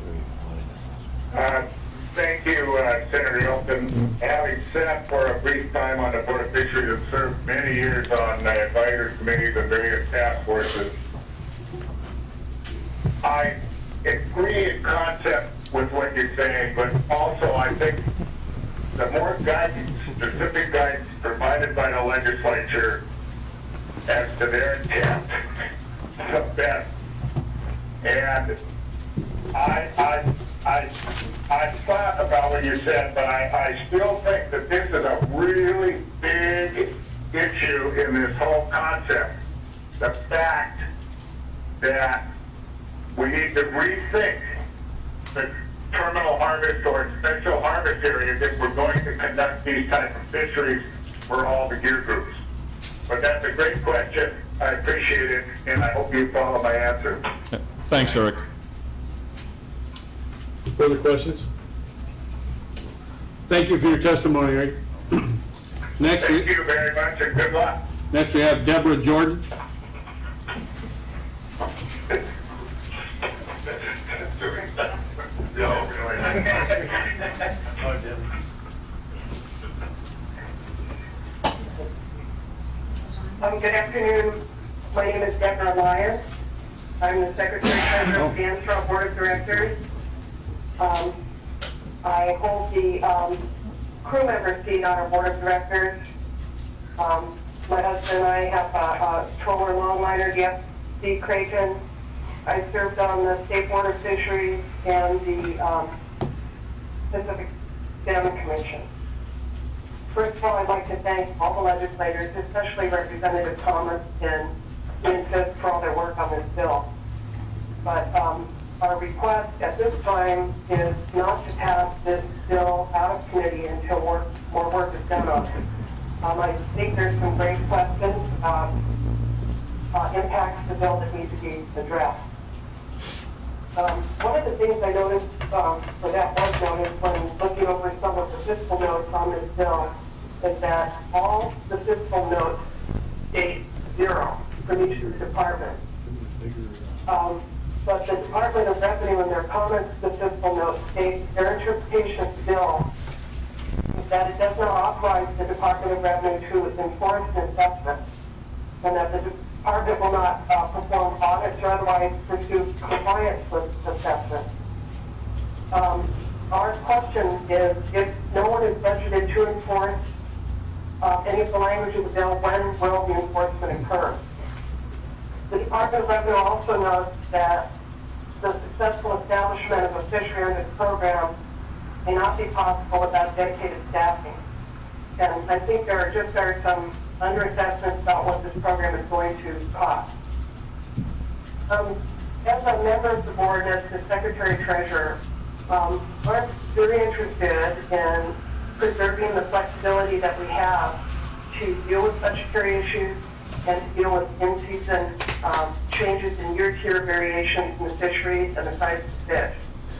[SPEAKER 12] Uh, thank you, uh, Senator Elton. Having sat for a brief time on the Board of Fisheries and served many years on uh, advisory committees and various task forces, I agree in concept with what you're saying, but also I think the more guidance, specific guidance provided by the legislature as to their intent, the best. And I, I, I, I thought about what you said, but I, I still think that this is a really big issue in this whole concept. The fact that we need to rethink the terminal harvest or special harvest areas if we're going to conduct these type of fisheries for all the gear groups. But that's a great question. I appreciate it, and I hope you follow my answer.
[SPEAKER 7] Thanks, Eric.
[SPEAKER 1] Further questions? Thank you for your testimony, Eric. Next,
[SPEAKER 12] Thank
[SPEAKER 1] we,
[SPEAKER 12] you very much, and good luck.
[SPEAKER 1] next we have Deborah Jordan.
[SPEAKER 12] No, really.
[SPEAKER 11] Um, good afternoon. My name is Deborah Lyons. I'm the Secretary Treasurer of the Anstrow Board of Directors. Um, I hold the um, crew member seat on our Board of Directors. Um, my husband and I have a, a trawler longliner, the F C Creighton. I served on the State Board of Fisheries and the um, Pacific Salmon Commission. First of all, I'd like to thank all the legislators, especially Representative Thomas and Ian Fisk for all their work on this bill. But um, our request at this time is not to pass this bill out of committee until work, more work is done on it. Um, I think there's some great questions about uh, impacts of the bill that need to be addressed. Um, one of the things I noticed, um, or that was noticed when looking over some of the fiscal notes on this bill, is that all the fiscal notes state zero from each of the departments. Um, but the Department of Revenue in their comments to the fiscal note states their interpretation of the bill is that it does not authorize the Department of Revenue to enforce an assessment, and that the department will not uh, perform audits or otherwise pursue compliance with assessment. Um, our question is, if no one is budgeted to enforce uh, any of the language of the bill, when will the enforcement occur? The Department of Revenue also notes that the successful establishment of a fishery under this program may not be possible without dedicated staffing. And I think there are just there are some underassessments about what this program is going to cost. Um, as a member of the board, as the Secretary Treasurer, um, we're very interested in preserving the flexibility that we have to deal with budgetary issues and to deal with in-season um, changes in year-to-year variations in the fisheries and the size of fish.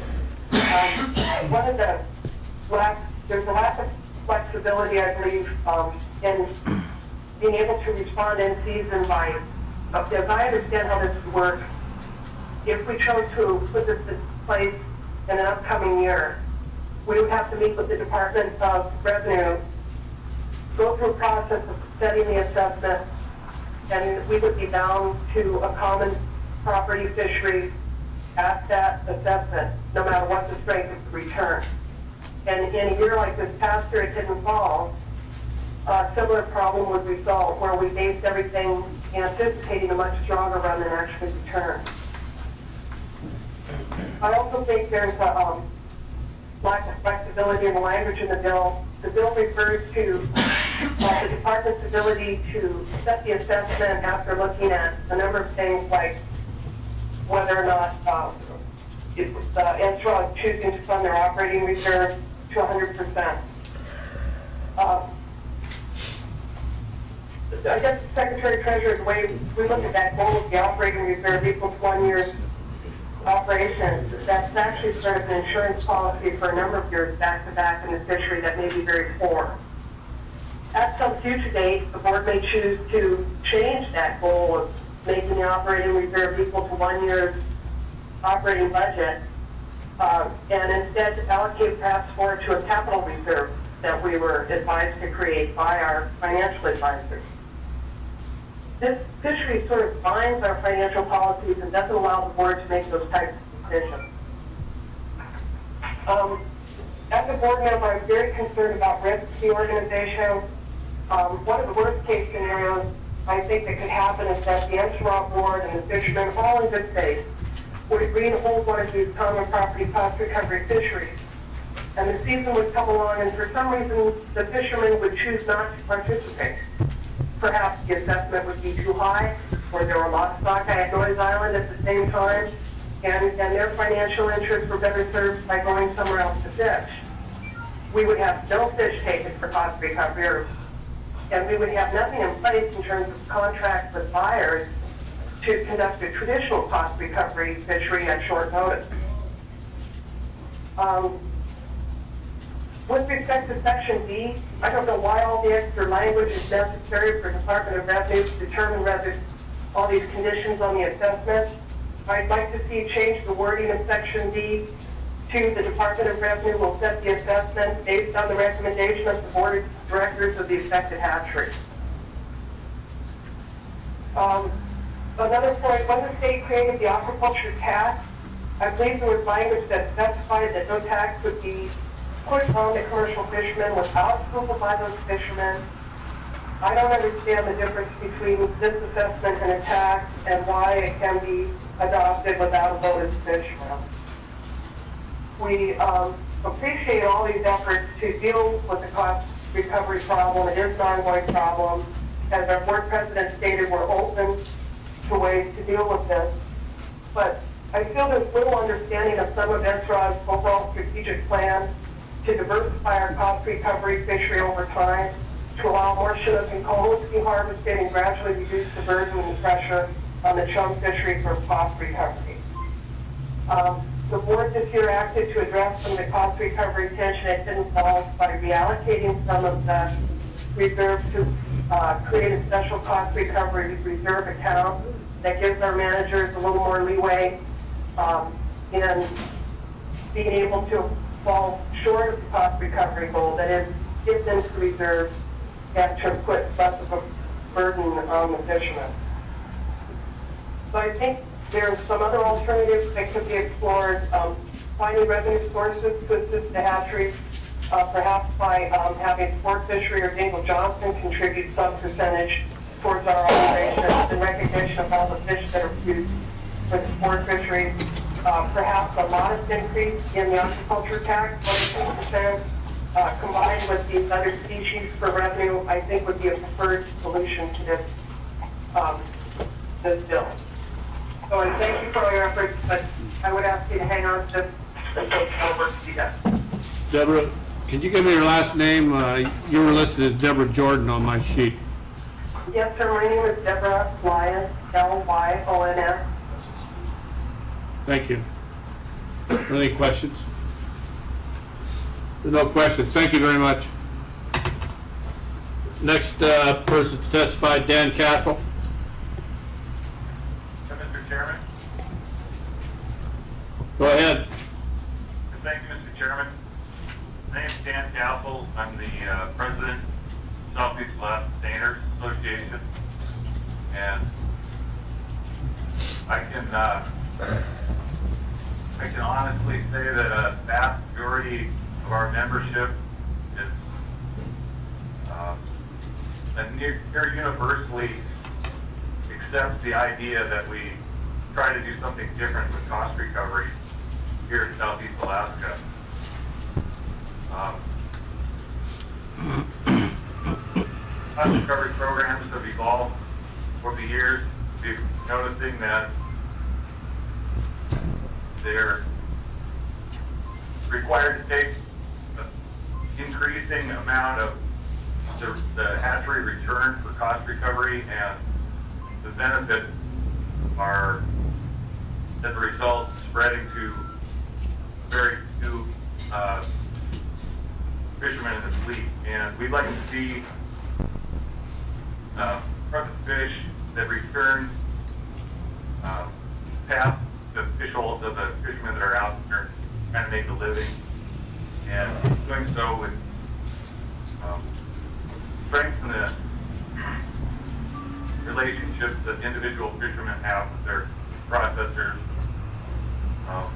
[SPEAKER 11] Um, one of the lack, there's a lack of flexibility, I believe, um, in being able to respond in season by, as I understand how this would work, if we chose to put this in place in an upcoming year, we would have to meet with the Department of Revenue, go through a process of setting the assessment, and we would be bound to a common property fishery at that assessment, no matter what the strength of the return. And in a year like this past year at Hidden Falls, a similar problem would result where we based everything anticipating a much stronger run than actually returned. I also think there's a um, lack of flexibility in the language in the bill. The bill refers to uh, the department's ability to set the assessment after looking at a number of things like whether or not uh, if, uh, Anstrow is choosing to fund their operating reserve to one hundred percent. Uh, I guess the Secretary Treasurer, the way we look at that goal of the operating reserve equal to one year's operations, that's actually sort of an insurance policy for a number of years back to back in the fishery that may be very poor. At some future date, the board may choose to change that goal of making the operating reserve equal to one year's operating budget, uh, and instead allocate perhaps more to a capital reserve that we were advised to create by our financial advisors. This fishery sort of binds our financial policies and doesn't allow the board to make those types of decisions. Um, as a board member, I'm very concerned about risk to the organization. Um, one of the worst case scenarios I think that could happen is that the Anstrow board and the fishermen, all in good faith, would agree to hold one of these common property cost recovery fisheries. And the season would come along, and for some reason, the fishermen would choose not to participate. Perhaps the assessment would be too high, or there were lots of sockeye at Noyes Island at the same time,
[SPEAKER 13] and, and their financial interests were better served by going somewhere else to fish. We would have no fish taken for cost recovery, or, and we would have nothing in place in terms of contracts with buyers to conduct a traditional cost recovery fishery at short notice. Um, with respect to Section D, I don't know why all the extra language is necessary for Department of Revenue to determine whether all these conditions on the assessment. I'd like to see change the wording of Section D to the Department of Revenue will set the assessment based on the recommendation of the Board of Directors of the affected hatchery. Um, another point, when the state created the aquaculture tax, I believe there was language that specified that no tax would be put on the commercial fishermen without approval by those fishermen. I don't understand the difference between this assessment and a tax and why it can be adopted without a vote of the fishermen. We um, appreciate all these efforts to deal with the cost recovery problem. It is an ongoing problem. As our board president stated, we're open to ways to deal with this. But I feel there's little understanding of some of S R A's overall strategic plan to diversify our cost recovery fishery over time, to allow more Chinook and coho to be harvested and gradually reduce the burden and pressure on the chum fishery for cost recovery. Um, the board this year acted to address some of the cost recovery tension it didn't solve by reallocating some of the reserves to uh, create a special cost recovery reserve account that gives our managers a little more leeway um, in being able to fall short of the cost recovery goal, that is, get into reserve and to put less of a burden on the fishermen. So I think there's some other alternatives that could be explored, um, finding revenue sources to assist the hatcheries, uh, perhaps by um, having Sport Fishery or Dingle Johnson contribute some percentage towards our operations in recognition of all the fish that are used for the sport fisheries. Uh, perhaps a modest increase in the aquaculture tax, twenty-two percent, uh, combined with these other species for revenue, I think would be a preferred solution to this, um, this bill. So I thank you for all your efforts, but I would ask you to hang on to this until the work to be done.
[SPEAKER 1] Deborah, can you give me your last name? Uh, you were listed as Deborah Jordan on my sheet.
[SPEAKER 13] Yes, sir. My name is Deborah Lyons, L Y O N S.
[SPEAKER 1] Thank you. Any questions? There's no questions. Thank you very much. Next uh, person to testify, Dan Castle.
[SPEAKER 14] Mister Chairman.
[SPEAKER 1] Go ahead.
[SPEAKER 14] Thank you, Mister Chairman. My name is Dan Castle. I'm the uh, president of Southeast Alaska Painters Association, and I can uh, I can honestly say that a vast majority of our membership is uh, and near, near universally accepts the idea that we try to do something different with cost recovery here in Southeast Alaska. Um, cost recovery programs have evolved over the years. We're noticing that they're required to take an increasing amount of the, the hatchery return for cost recovery, and the benefits are, as a result, spreading to very few uh, fishermen in the fleet. And we'd like to see uh, from the fish that return uh, past the fish holes of the fishermen that are out there trying to make a living, and doing so would um, strengthen the relationships that individual fishermen have with their processors, um,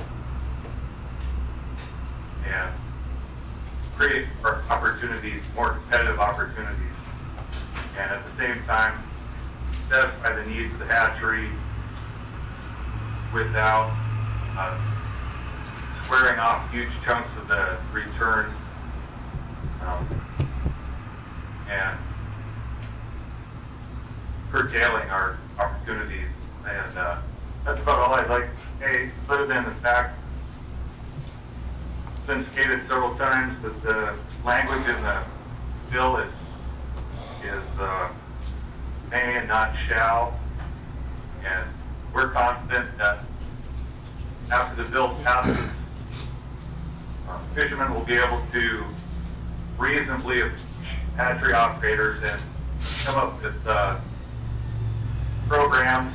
[SPEAKER 14] and create opportunities, more competitive opportunities, and at the same time satisfy the needs of the hatchery without uh, squaring off huge chunks of the return, um, and curtailing our opportunities. And uh, that's about all I'd like Hey, other than the fact, it's been stated several times that the language in the bill is, is uh, may and not shall. And we're confident that after the bill passes, uh, fishermen will be able to reasonably approach hatchery operators and come up with uh, programs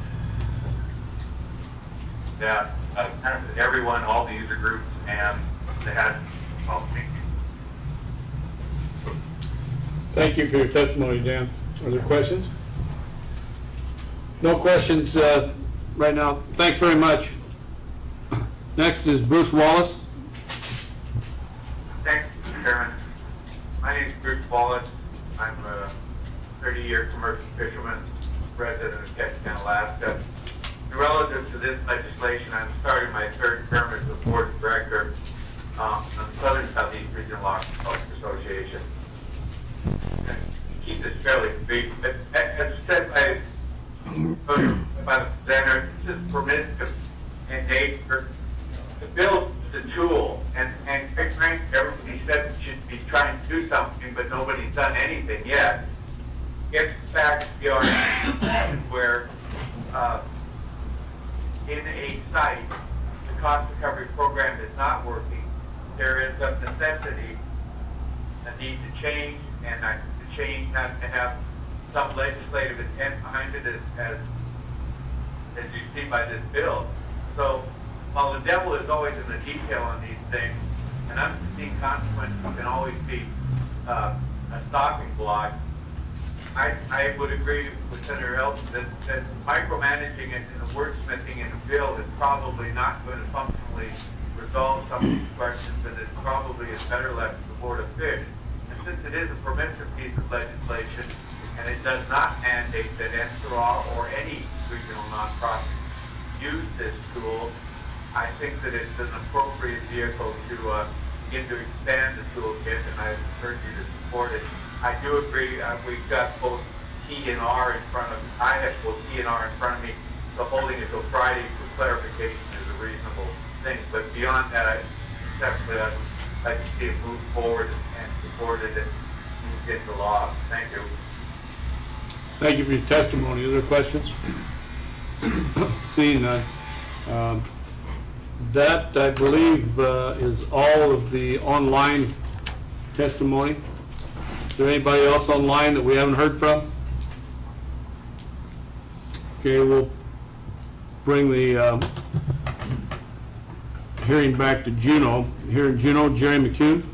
[SPEAKER 14] that uh, benefit everyone, all the user groups, and the hatchery. Oh, thank you.
[SPEAKER 1] Thank you for your testimony, Dan. Are there questions? No questions uh, right now. Thanks very much. Next is Bruce Wallace.
[SPEAKER 14] Thanks, Mister Chairman. My name is Bruce Wallace. I'm a thirty-year commercial fisherman, resident of Ketchikan, Alaska. Relative to this legislation, I'm starting my third term as the board director um, of the Southern Southeast Regional Aquaculture Association. And keep this fairly brief, but as said by, by the presenter, this is permissive in nature. The bill is a tool, and, and quite frankly, everybody said we should be trying to do something, but nobody's done anything yet. If in fact we are in a situation where uh, in a site, the cost recovery program is not working, there is a necessity, a need to change, and uh, the change has to have some legislative intent behind it, as, as, as you see by this bill. So, while the devil is always in the detail on these things, an unforeseen consequence can always be uh, a stopping block. I, I would agree with Senator Elton that, that micromanaging it and the wordsmithing in a bill is probably not going to functionally resolve some of these questions, and it probably is better left to the Board of Fish. And since it is a permissive piece of legislation, and it does not mandate that N S R A or any regional nonprofit use this tool, I think that it's an appropriate vehicle to uh, begin to expand the toolkit, and I urge you to support it. I do agree, uh, we've got both T and R in front of me. I have both T and R in front of me, so holding it till Friday for clarification is a reasonable thing. But beyond that, I definitely I would like to see it move forward and support it and move into law. Thank you.
[SPEAKER 1] Thank you for your testimony. Other questions? Seeing none. Um, that, I believe, uh, is all of the online testimony. Is there anybody else online that we haven't heard from? Okay, we'll bring the um, hearing back to Juneau. Here in Juneau, Jerry McCune.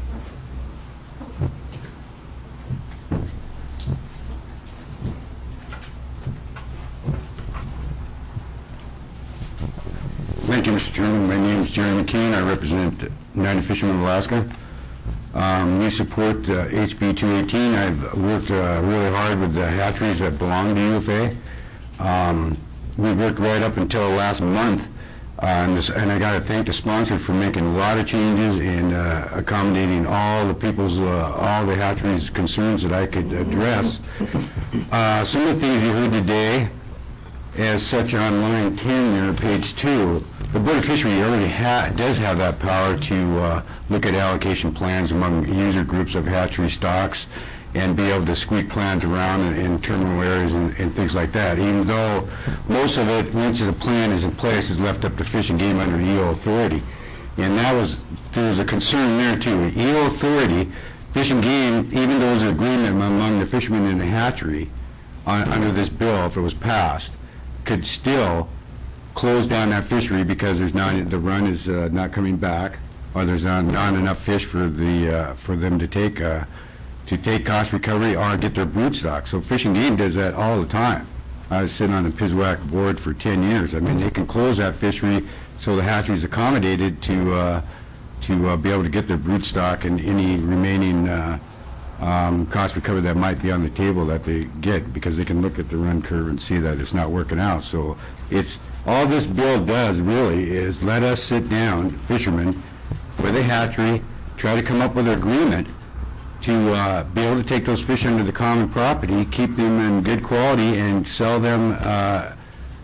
[SPEAKER 15] Thank you, Mister Chairman. My name is Jerry McCune. I represent United Fishermen of Alaska. Um, we support uh, H B two eighteen. I've worked uh, really hard with the hatcheries that belong to U F A. Um, we worked right up until last month, uh, and, this, and I got to thank the sponsor for making a lot of changes and uh, accommodating all the people's, uh, all the hatcheries' concerns that I could address. Uh, some of the things you heard today, as such on line ten there, page two, the Board of Fishery already ha does have that power to uh, look at allocation plans among user groups of hatchery stocks and be able to squeak plans around in, in terminal areas and, and things like that, even though most of it, once the plan is in place, is left up to Fish and Game under E O authority. And that was, there was a concern there too. E O authority, Fish and Game, even though there's an agreement among the fishermen and the hatchery on, under this bill, if it was passed, could still close down that fishery because there's not, the run is uh, not coming back, or there's not, not enough fish for the uh, for them to take uh, to take cost recovery or get their brood stock. So Fish and Game does that all the time. I was sitting on the P I S W A C board for ten years. I mean, they can close that fishery so the hatchery is accommodated to uh, to uh, be able to get their brood stock and any remaining uh, Um, cost recovery that might be on the table that they get, because they can look at the run curve and see that it's not working out. So it's all this bill does really is let us sit down, fishermen, with a hatchery, try to come up with an agreement to uh, be able to take those fish under the common property, keep them in good quality, and sell them uh,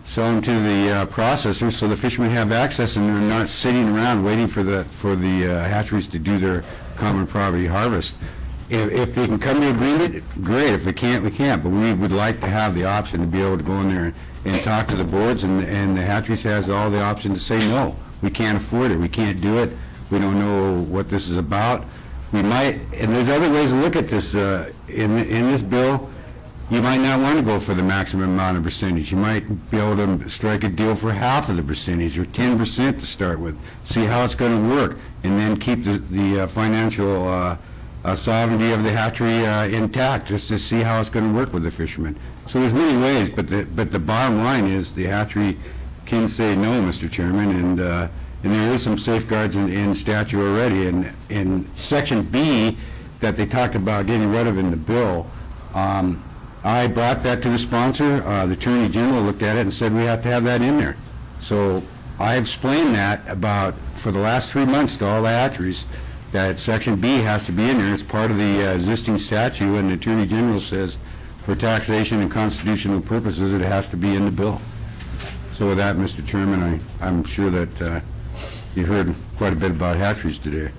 [SPEAKER 15] sell them to the uh, processors so the fishermen have access and they're not sitting around waiting for the for the uh, hatcheries to do their common property harvest. If, if they can come to agreement, great. If they can't, we can't. But we would like to have the option to be able to go in there and talk to the boards, and, and the hatcheries has all the option to say no. We can't afford it. We can't do it. We don't know what this is about. We might, and there's other ways to look at this. Uh, in in this bill, you might not want to go for the maximum amount of percentage. You might be able to strike a deal for half of the percentage or ten percent to start with, see how it's going to work, and then keep the, the uh, financial uh, uh, sovereignty of the hatchery uh, intact, just to see how it's going to work with the fishermen. So there's many ways, but the, but the bottom line is the hatchery can say no, Mister Chairman, and uh, and there is some safeguards in, in statute already. And in Section B that they talked about getting rid of in the bill, um, I brought that to the sponsor. Uh, the Attorney General looked at it and said we have to have that in there. So I explained that about for the last three months to all the hatcheries that Section B has to be in there. It's part of the uh, existing statute, and the Attorney General says for taxation and constitutional purposes it has to be in the bill. So with that, Mister Chairman, I, I'm sure that uh, you heard quite a bit about hatcheries today.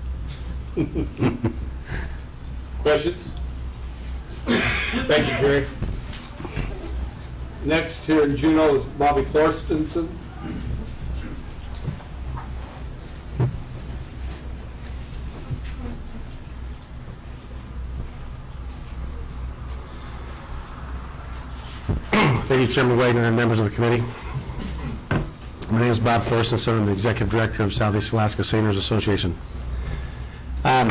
[SPEAKER 1] Questions? Thank you, Jerry. Next here in Juneau is Bobby Thorstensen.
[SPEAKER 16] Thank you, Chairman Wagner and members of the committee. My name is Bob Thorstensen. I'm the Executive Director of Southeast Alaska Seniors Association. Um,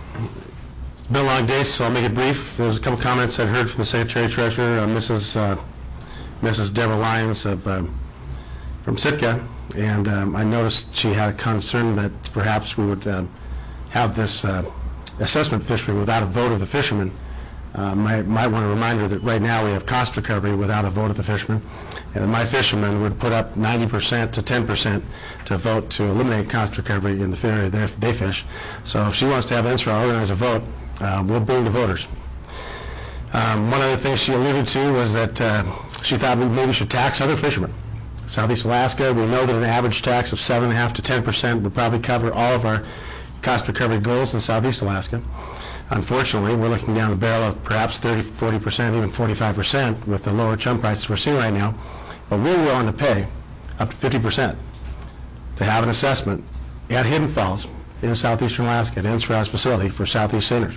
[SPEAKER 16] it's been a long day, so I'll make it brief. There's a couple comments I heard from the Secretary Treasurer, uh, Missus Uh, Missus Deborah Lyons of, um, from Sitka, and um, I noticed she had a concern that perhaps we would um, have this uh, assessment fishery without a vote of the fishermen. Uh, might, might want to remind her that right now we have cost recovery without a vote of the fishermen, and my fishermen would put up ninety percent to ten percent to vote to eliminate cost recovery in the area they, they fish. So if she wants to have N S R A organize a vote, uh, we'll bring the voters. Um, one other thing she alluded to was that uh, she thought we maybe should tax other fishermen. Southeast Alaska, we know that an average tax of seven point five to ten percent would probably cover all of our cost recovery goals in Southeast Alaska. Unfortunately, we're looking down the barrel of perhaps thirty, forty percent, even forty-five percent with the lower chum prices we're seeing right now. But we're willing to pay up to fifty percent to have an assessment at Hidden Falls in southeastern Alaska at N S R A's facility for Southeast Seniors.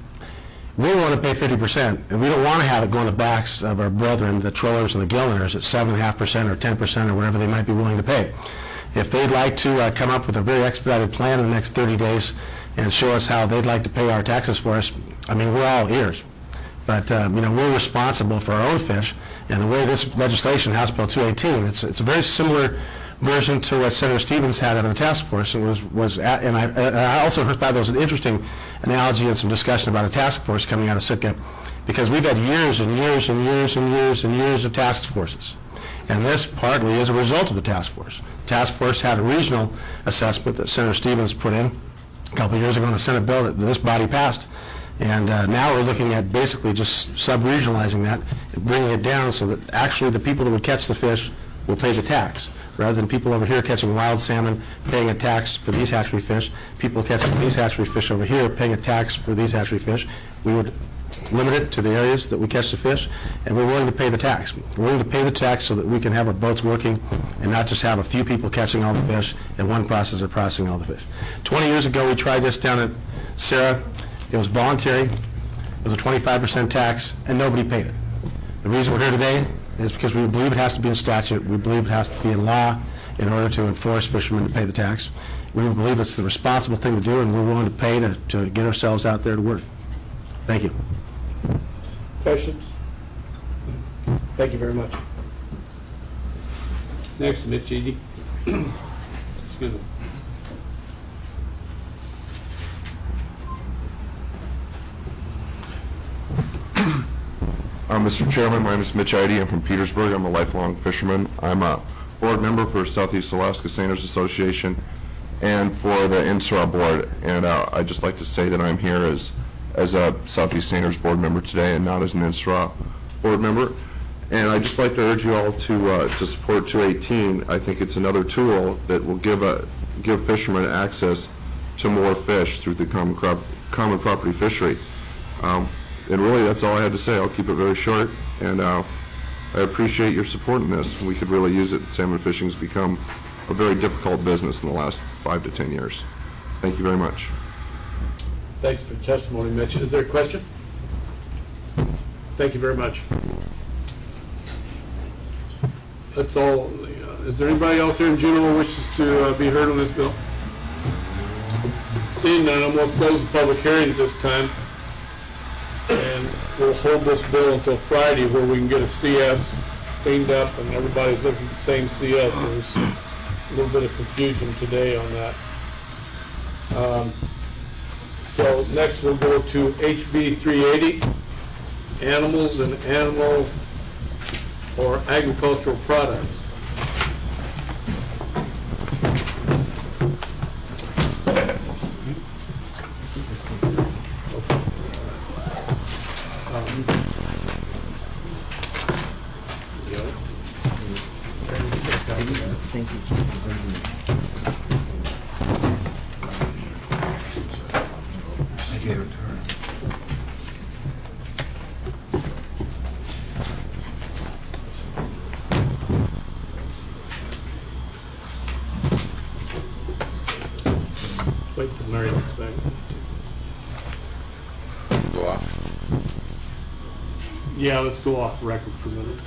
[SPEAKER 16] We want to pay fifty percent, and we don't want to have it go on the backs of our brethren, the trollers and the gillners, at seven point five percent or ten percent or whatever they might be willing to pay. If they'd like to uh, come up with a very expedited plan in the next thirty days and show us how they'd like to pay our taxes for us, I mean, we're all ears. But, um, you know, we're responsible for our own fish, and the way this legislation, House Bill two eighteen, it's, it's a very similar version to what Senator Stevens had on the task force. It was, was at, and, I, and I also thought there was an interesting analogy and some discussion about a task force coming out of Sitka, because we've had years and years and years and years and years of task forces. And this partly is a result of the task force. The task force had a regional assessment that Senator Stevens put in a couple of years ago in a Senate bill that this body passed. And uh, now we're looking at basically just sub-regionalizing that and bringing it down so that actually the people that would catch the fish will pay the tax, rather than people over here catching wild salmon paying a tax for these hatchery fish, people catching these hatchery fish over here paying a tax for these hatchery fish. We would limit it to the areas that we catch the fish, and we're willing to pay the tax. We're willing to pay the tax so that we can have our boats working and not just have a few people catching all the fish and one processor processing all the fish. twenty years ago, we tried this down at Sarah. It was voluntary. It was a twenty-five percent tax, and nobody paid it. The reason we're here today is because we believe it has to be in statute. We believe it has to be in law in order to enforce fishermen to pay the tax. We believe it's the responsible thing to do, and we're willing to pay to, to get ourselves out there to work. Thank you.
[SPEAKER 1] Questions? Thank you very much. Next, Mitch Eady. Excuse me.
[SPEAKER 17] Uh, Mister Chairman, my name is Mitch Eady. I'm from Petersburg. I'm a lifelong fisherman. I'm a board member for Southeast Alaska Seniors Association and for the N S R A board. And uh, I'd just like to say that I'm here as as a Southeast Seniors board member today and not as an N S R A board member. And I'd just like to urge you all to uh, to support two eighteen. I think it's another tool that will give a give fishermen access to more fish through the common crop common property fishery. Um, and really, that's all I had to say. I'll keep it very short. And uh, I appreciate your support in this. We could really use it. Salmon fishing has become a very difficult business in the last five to ten years. Thank you very much.
[SPEAKER 1] Thank you for the testimony, Mitch. Is there a question? Thank you very much. That's all. Uh, is there anybody else here in Juneau who wishes to uh, be heard on this bill? Seeing none, I'm going to close the public hearing at this time. And we'll hold this bill until Friday where we can get a C S cleaned up and everybody's looking at the same C S. There's a little bit of confusion today on that. Um, so next we'll go to H B three eighty, animals and animal or agricultural products.
[SPEAKER 10] Thank you.
[SPEAKER 3] I gave it to her.
[SPEAKER 1] Wait till Mary gets back.
[SPEAKER 4] Go off.
[SPEAKER 1] Yeah, let's go off record for a minute.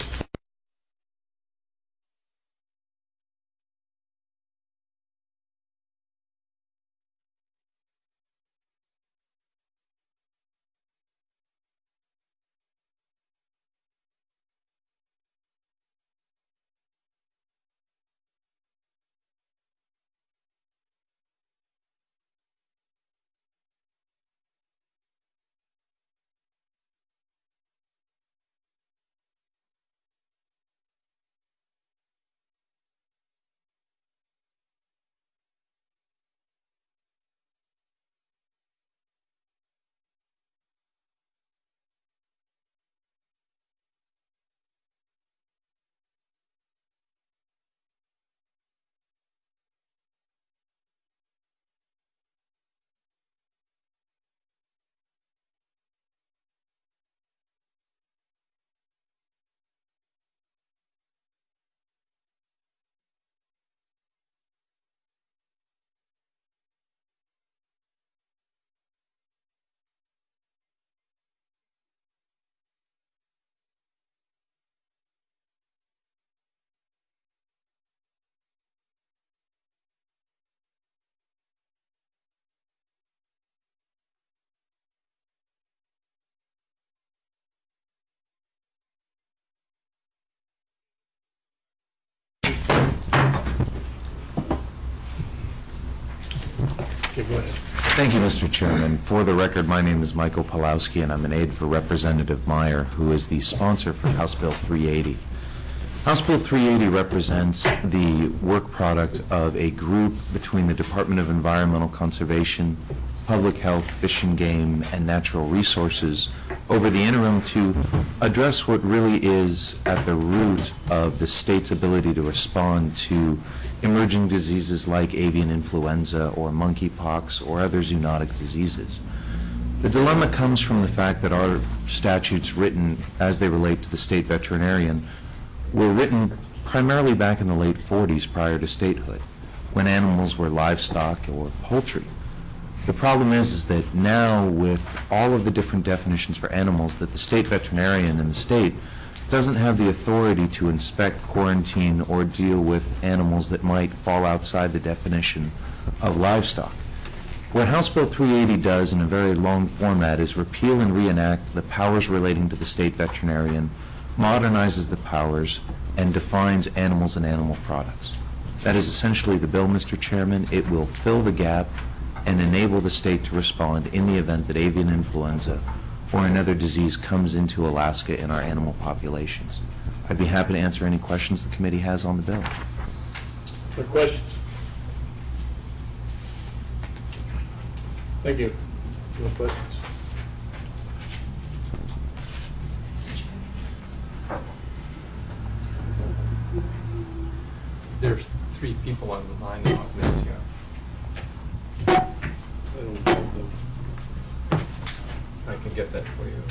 [SPEAKER 1] Okay, go ahead.
[SPEAKER 18] Thank you, Mister Chairman. For the record, my name is Michael Pawlowski, and I'm an aide for Representative Meyer, who is the sponsor for House Bill three eighty. House Bill three eighty represents the work product of a group between the Department of Environmental Conservation, Public Health, Fish and Game, and Natural Resources over the interim to address what really is at the root of the state's ability to respond to emerging diseases like avian influenza or monkeypox or other zoonotic diseases. The dilemma comes from the fact that our statutes written as they relate to the state veterinarian were written primarily back in the late forties prior to statehood, when animals were livestock or poultry. The problem is, is that now with all of the different definitions for animals, that the state veterinarian in the state doesn't have the authority to inspect, quarantine, or deal with animals that might fall outside the definition of livestock. What House Bill three eighty does in a very long format is repeal and reenact the powers relating to the state veterinarian, modernizes the powers, and defines animals and animal products. That is essentially the bill, Mister Chairman. It will fill the gap and enable the state to respond in the event that avian influenza or another disease comes into Alaska in our animal populations. I'd be happy to answer any questions the committee has on the bill.
[SPEAKER 1] Other questions? Thank you. No questions?
[SPEAKER 9] people online now of this, yeah.
[SPEAKER 1] I don't have them.
[SPEAKER 9] I can get that for you.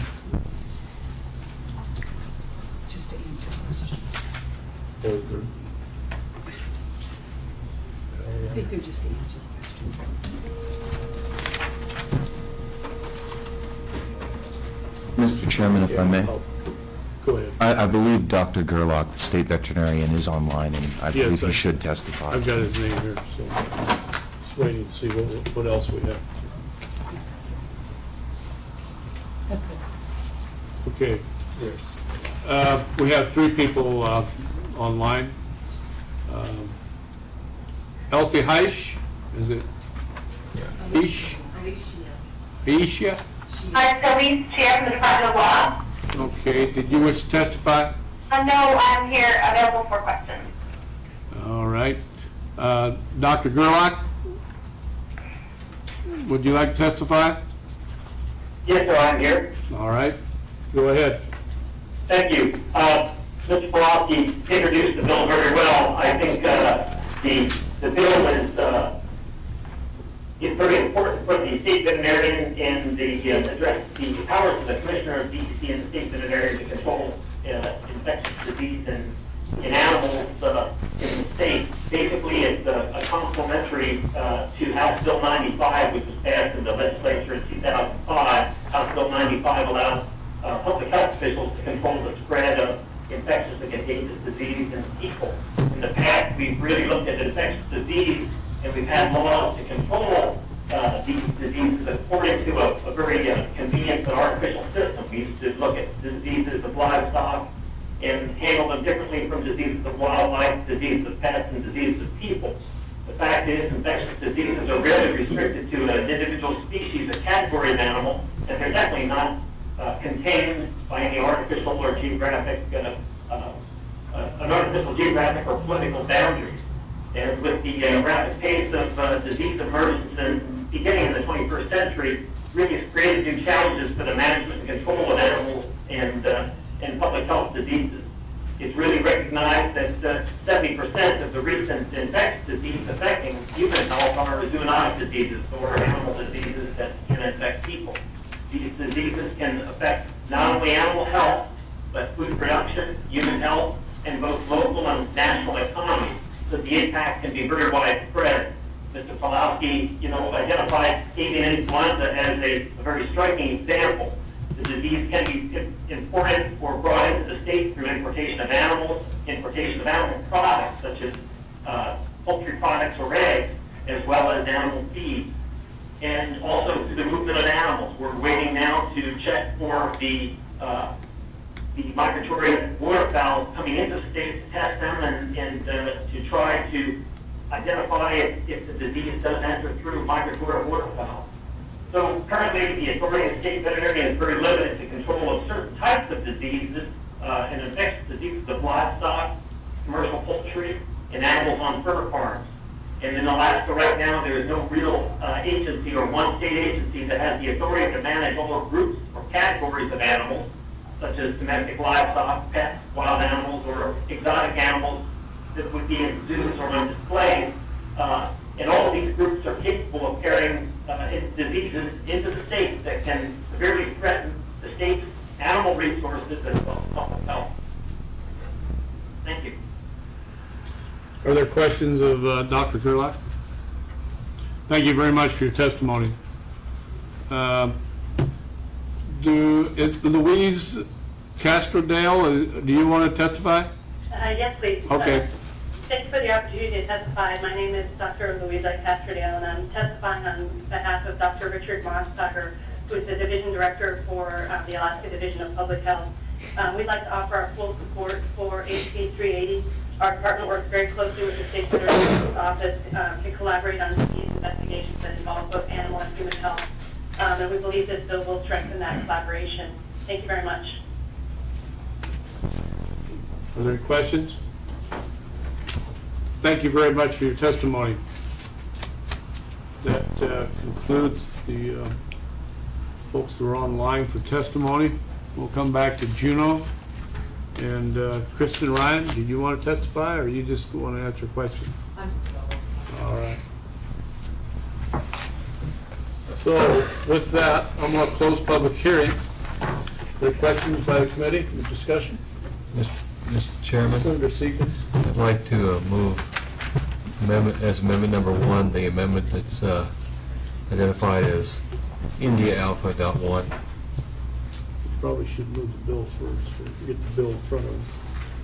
[SPEAKER 19] Just to answer questions.
[SPEAKER 1] They're- they're-
[SPEAKER 19] I think they're just to answer questions.
[SPEAKER 18] Mister Chairman, if I may.
[SPEAKER 1] Go ahead.
[SPEAKER 18] I, I believe Doctor Gerlach, the state veterinarian, is online, and I
[SPEAKER 1] Yes,
[SPEAKER 18] believe
[SPEAKER 1] I-
[SPEAKER 18] he should testify.
[SPEAKER 1] I've got his name here, so just waiting to see what, what else we have.
[SPEAKER 19] That's it.
[SPEAKER 1] Okay. Uh, We have three people uh, online. Um, Elsie Heish, is it? Heish? Aisha?
[SPEAKER 11] I'm Elise Chair from the Department of Law.
[SPEAKER 1] Okay, did you wish to testify?
[SPEAKER 11] Uh, no, I'm here available for questions.
[SPEAKER 1] All right. Uh, Doctor Gerlach, would you like to testify?
[SPEAKER 20] Yes, sir, I'm here.
[SPEAKER 1] All right, go ahead.
[SPEAKER 20] Thank you. Uh, Mister Pulaski introduced the bill very well. I think uh, the the bill is uh, is very important for the state veterinarian and the uh, address the powers of the commissioner of D E C and the state veterinarian to control uh, infectious disease in, in animals uh, in the state. Basically, it's a, a complementary uh, to House Bill ninety-five, which was passed in the legislature in two thousand five. House Bill ninety-five allows uh, public health officials to control the spread of infectious and contagious disease in people. In the past, we've really looked at infectious disease, and we've had laws to control uh, these diseases according to a, a very uh, convenient but artificial system. We used to look at diseases of livestock and handle them differently from diseases of wildlife, diseases of pets, and diseases of people. The fact is, infectious diseases are rarely restricted to an individual species, a category of animal, and they're definitely not uh, contained by any artificial or geographic, uh, uh, uh, an artificial geographic or political boundaries. And with the uh, rapid pace of uh, disease emergence and beginning in the twenty-first century, really has created new challenges for the management and control of animals and uh, and public health diseases. It's really recognized that uh, seventy percent of the recent infectious disease affecting human health are zoonotic diseases, or animal diseases that can infect people. These diseases can affect not only animal health, but food production, human health, and both local and national economies. So the impact can be very widespread. Mister Pulaski, you know, identified avian influenza as a, a very striking example. The disease can be imported or brought into the state through importation of animals, importation of animal products such as uh, poultry products or eggs, as well as animal feed, and also through the movement of animals. We're waiting now to check for the uh, the migratory waterfowl coming into the state to test them and, and uh, to try to identify if, if the disease does enter through migratory waterfowl. So currently, the authority of state veterinarian is very limited to control of certain types of diseases uh, and infectious diseases of livestock, commercial poultry, and animals on fur farms. And in Alaska right now, there is no real uh, agency or one state agency that has the authority to manage all groups or categories of animals, such as domestic livestock, pets, wild animals, or exotic animals that would be in zoos or on display. Uh, and all of these groups are capable of carrying uh, diseases into the state that can severely threaten the state's animal resources as well as public health. Thank you.
[SPEAKER 1] Are there questions of uh, Doctor Gerlach? Thank you very much for your testimony. Uh, do is Louise Castrodale, uh, do you want to testify?
[SPEAKER 21] Uh, yes, please.
[SPEAKER 1] Okay.
[SPEAKER 21] Uh, thank you for the opportunity to testify. My name is Doctor Louisa Castrodale, and I'm testifying on behalf of Doctor Richard Mossbacher, who is the Division Director for uh, the Alaska Division of Public Health. Um, we'd like to offer our full support for H B three eighty. Our department works very closely with the State Veterinarian's Office um, to collaborate on disease investigations that involve both animal and human health. Um, and we believe this bill will strengthen that collaboration. Thank you very much.
[SPEAKER 1] Are there any questions? Thank you very much for your testimony. That uh, concludes the uh, folks that are online for testimony. We'll come back to Juneau. And uh, Kristen Ryan, do you want to testify, or you just want to answer questions?
[SPEAKER 19] I'm still.
[SPEAKER 1] So with that, I'm going to close public hearing. Any questions by the committee, any discussion?
[SPEAKER 9] Mister Chairman,
[SPEAKER 1] Senator Seekins.
[SPEAKER 9] I'd like to uh, move amendment, as amendment number one, the amendment that's uh, identified as India Alpha dot one.
[SPEAKER 1] Probably should move the bill first, or get the bill in front of us.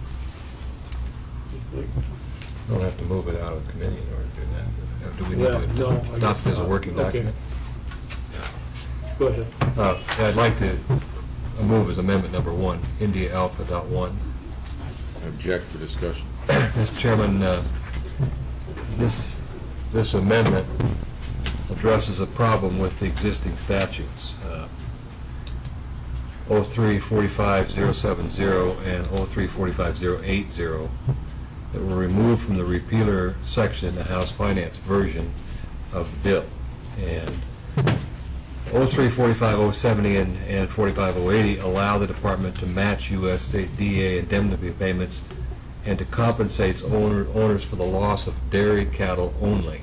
[SPEAKER 1] You think?
[SPEAKER 9] Don't have to move it out of committee in order to do that. Or do we need
[SPEAKER 1] Well,
[SPEAKER 9] to
[SPEAKER 1] no, I
[SPEAKER 9] adopt
[SPEAKER 1] guess
[SPEAKER 9] it as a
[SPEAKER 1] not.
[SPEAKER 9] working
[SPEAKER 1] Okay.
[SPEAKER 9] document?
[SPEAKER 1] Go ahead.
[SPEAKER 9] Uh, I'd like to uh, move as amendment number one, India Alpha dot one.
[SPEAKER 4] Object for discussion.
[SPEAKER 9] Mister Chairman, uh, this, this amendment addresses a problem with the existing statutes. Uh, oh three forty-five oh seven oh and oh three forty-five oh eight oh that were removed from the repealer section in the House Finance version of the bill. And oh three forty-five oh seventy and, and forty-five oh eighty allow the department to match U S D A indemnity payments and to compensate owner, owners for the loss of dairy cattle only.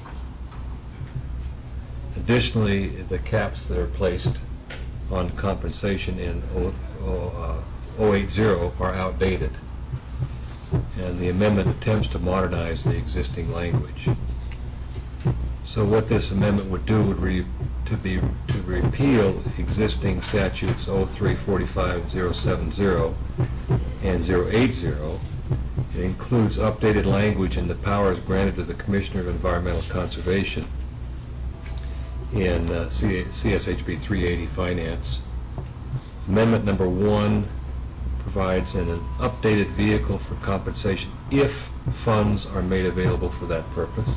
[SPEAKER 9] Additionally, the caps that are placed on compensation in oh eight oh are outdated, and the amendment attempts to modernize the existing language. So what this amendment would do would re, to be to repeal existing statutes oh three forty-five oh seven oh and oh eight oh. It includes updated language in the powers granted to the Commissioner of Environmental Conservation in uh, C S H B three eighty Finance. Amendment number one provides an, an updated vehicle for compensation if funds are made available for that purpose.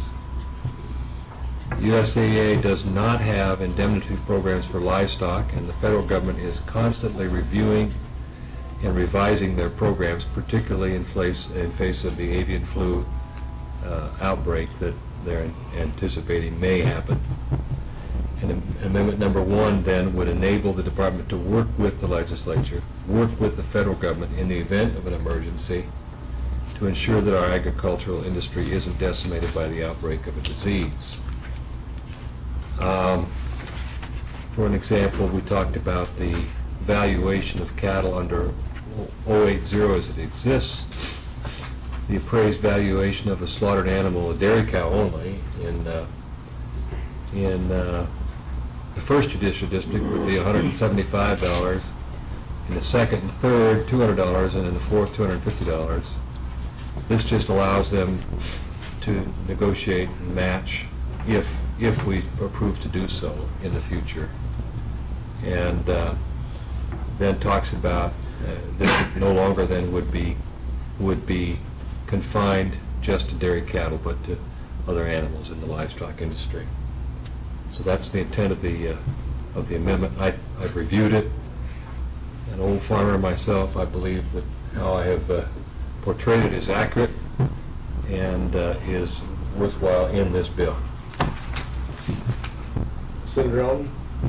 [SPEAKER 9] U S D A does not have indemnity programs for livestock, and the federal government is constantly reviewing and revising their programs, particularly in face, in face of the avian flu uh, outbreak that they're anticipating may happen. And am- amendment number one then would enable the department to work with the legislature, work with the federal government in the event of an emergency to ensure that our agricultural industry isn't decimated by the outbreak of a disease. Um, for an example, we talked about the valuation of cattle under oh eight oh as it exists. The appraised valuation of a slaughtered animal, a dairy cow only, in uh, in uh, the first judicial district would be one hundred seventy-five dollars, in the second and third two hundred dollars, and in the fourth two hundred fifty dollars. This just allows them to negotiate and match if if we approve to do so in the future. And uh, then talks about uh, this no longer then would be would be confined just to dairy cattle, but to other animals in the livestock industry. So that's the intent of the uh, of the amendment. I, I've reviewed it. An old farmer myself, I believe that how I have uh, portrayed it is accurate and uh, is worthwhile in this bill.
[SPEAKER 1] Senator Eldon?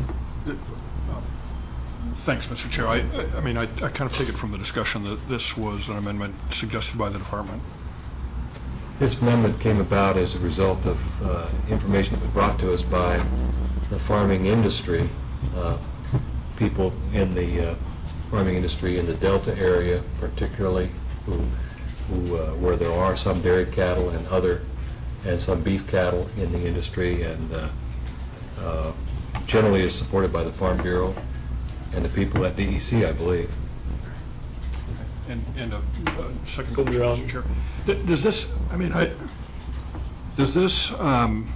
[SPEAKER 7] Thanks, Mister Chair. I, I- I mean, I, I kind of take it from the discussion that this was an amendment suggested by the department.
[SPEAKER 9] This amendment came about as a result of uh, information that was brought to us by the farming industry, uh, people in the uh, farming industry in the Delta area particularly, who, who uh, where there are some dairy cattle and other, and some beef cattle in the industry, and uh, uh, generally is supported by the Farm Bureau and the people at D E C, I believe.
[SPEAKER 7] And, and a, a second question, Mister Chair. D- Does this, I mean, I, does this, um,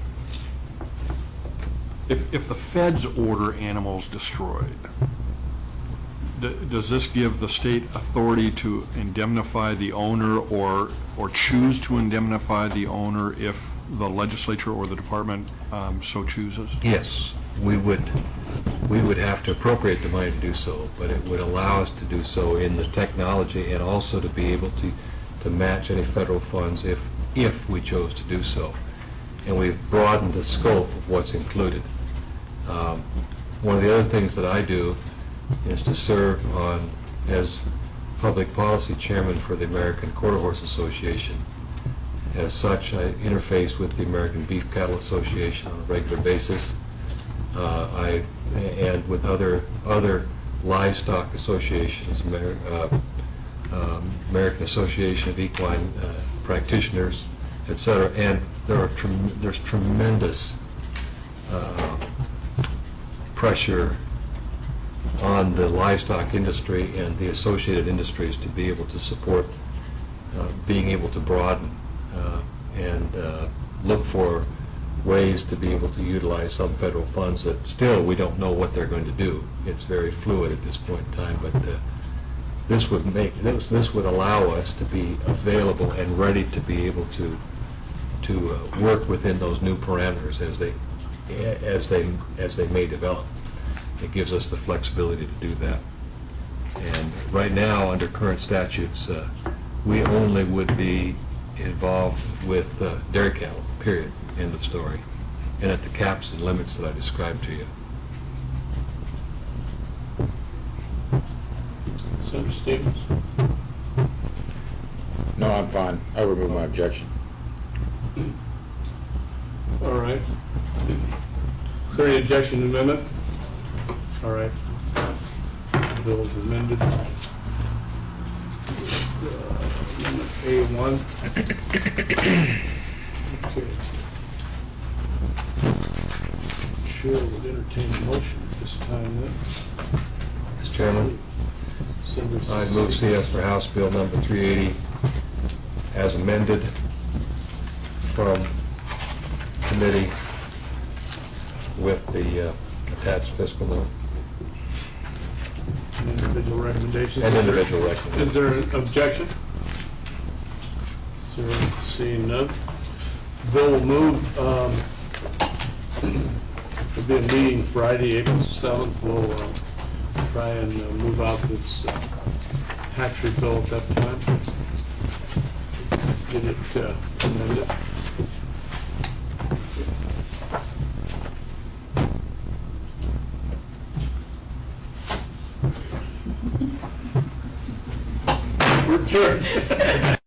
[SPEAKER 7] if, if the feds order animals destroyed, d- does this give the state authority to indemnify the owner or, or choose to indemnify the owner if the legislature or the department um, so chooses?
[SPEAKER 9] Yes, we would, we would have to appropriate the money to do so, but it would allow us to do so in the technology and also to be able to, to match any federal funds if, if we chose to do so. And we've broadened the scope of what's included. Um, one of the other things that I do is to serve on, as public policy chairman for the American Quarter Horse Association. As such, I interface with the American Beef Cattle Association on a regular basis. Uh, I, and with other, other livestock associations, Amer- uh, um, American Association of Equine uh, Practitioners, et cetera, and there are trem- there's tremendous uh, pressure on the livestock industry and the associated industries to be able to support uh, being able to broaden uh, and uh, look for ways to be able to utilize some federal funds that still we don't know what they're going to do. It's very fluid at this point in time, but uh, this would make this this would allow us to be available and ready to be able to to uh, work within those new parameters as they as they as they may develop. It gives us the flexibility to do that. And right now, under current statutes, uh, we only would be involved with uh, dairy cattle, period, end of story, and at the caps and limits that I described to you.
[SPEAKER 1] Senator Stevens?
[SPEAKER 4] No, I'm fine. I remove my objection.
[SPEAKER 1] All right. Is there any objection to the amendment? All right. The bill is amended. Uh, Amendment A one. Okay. Chair would entertain a motion at this time then.
[SPEAKER 9] Mister Chairman,
[SPEAKER 1] Senator
[SPEAKER 9] I move C S for House Bill number three eighty as amended from committee with the uh, attached fiscal note.
[SPEAKER 1] And individual recommendations.
[SPEAKER 9] And individual recommendations.
[SPEAKER 1] Is there an objection? Is there, seeing none? Bill will move. Um, there'll be a meeting Friday, April seventh. We'll uh, try and uh, move out this uh, hatchery bill at that time. Get it uh, amended. We're adjourned.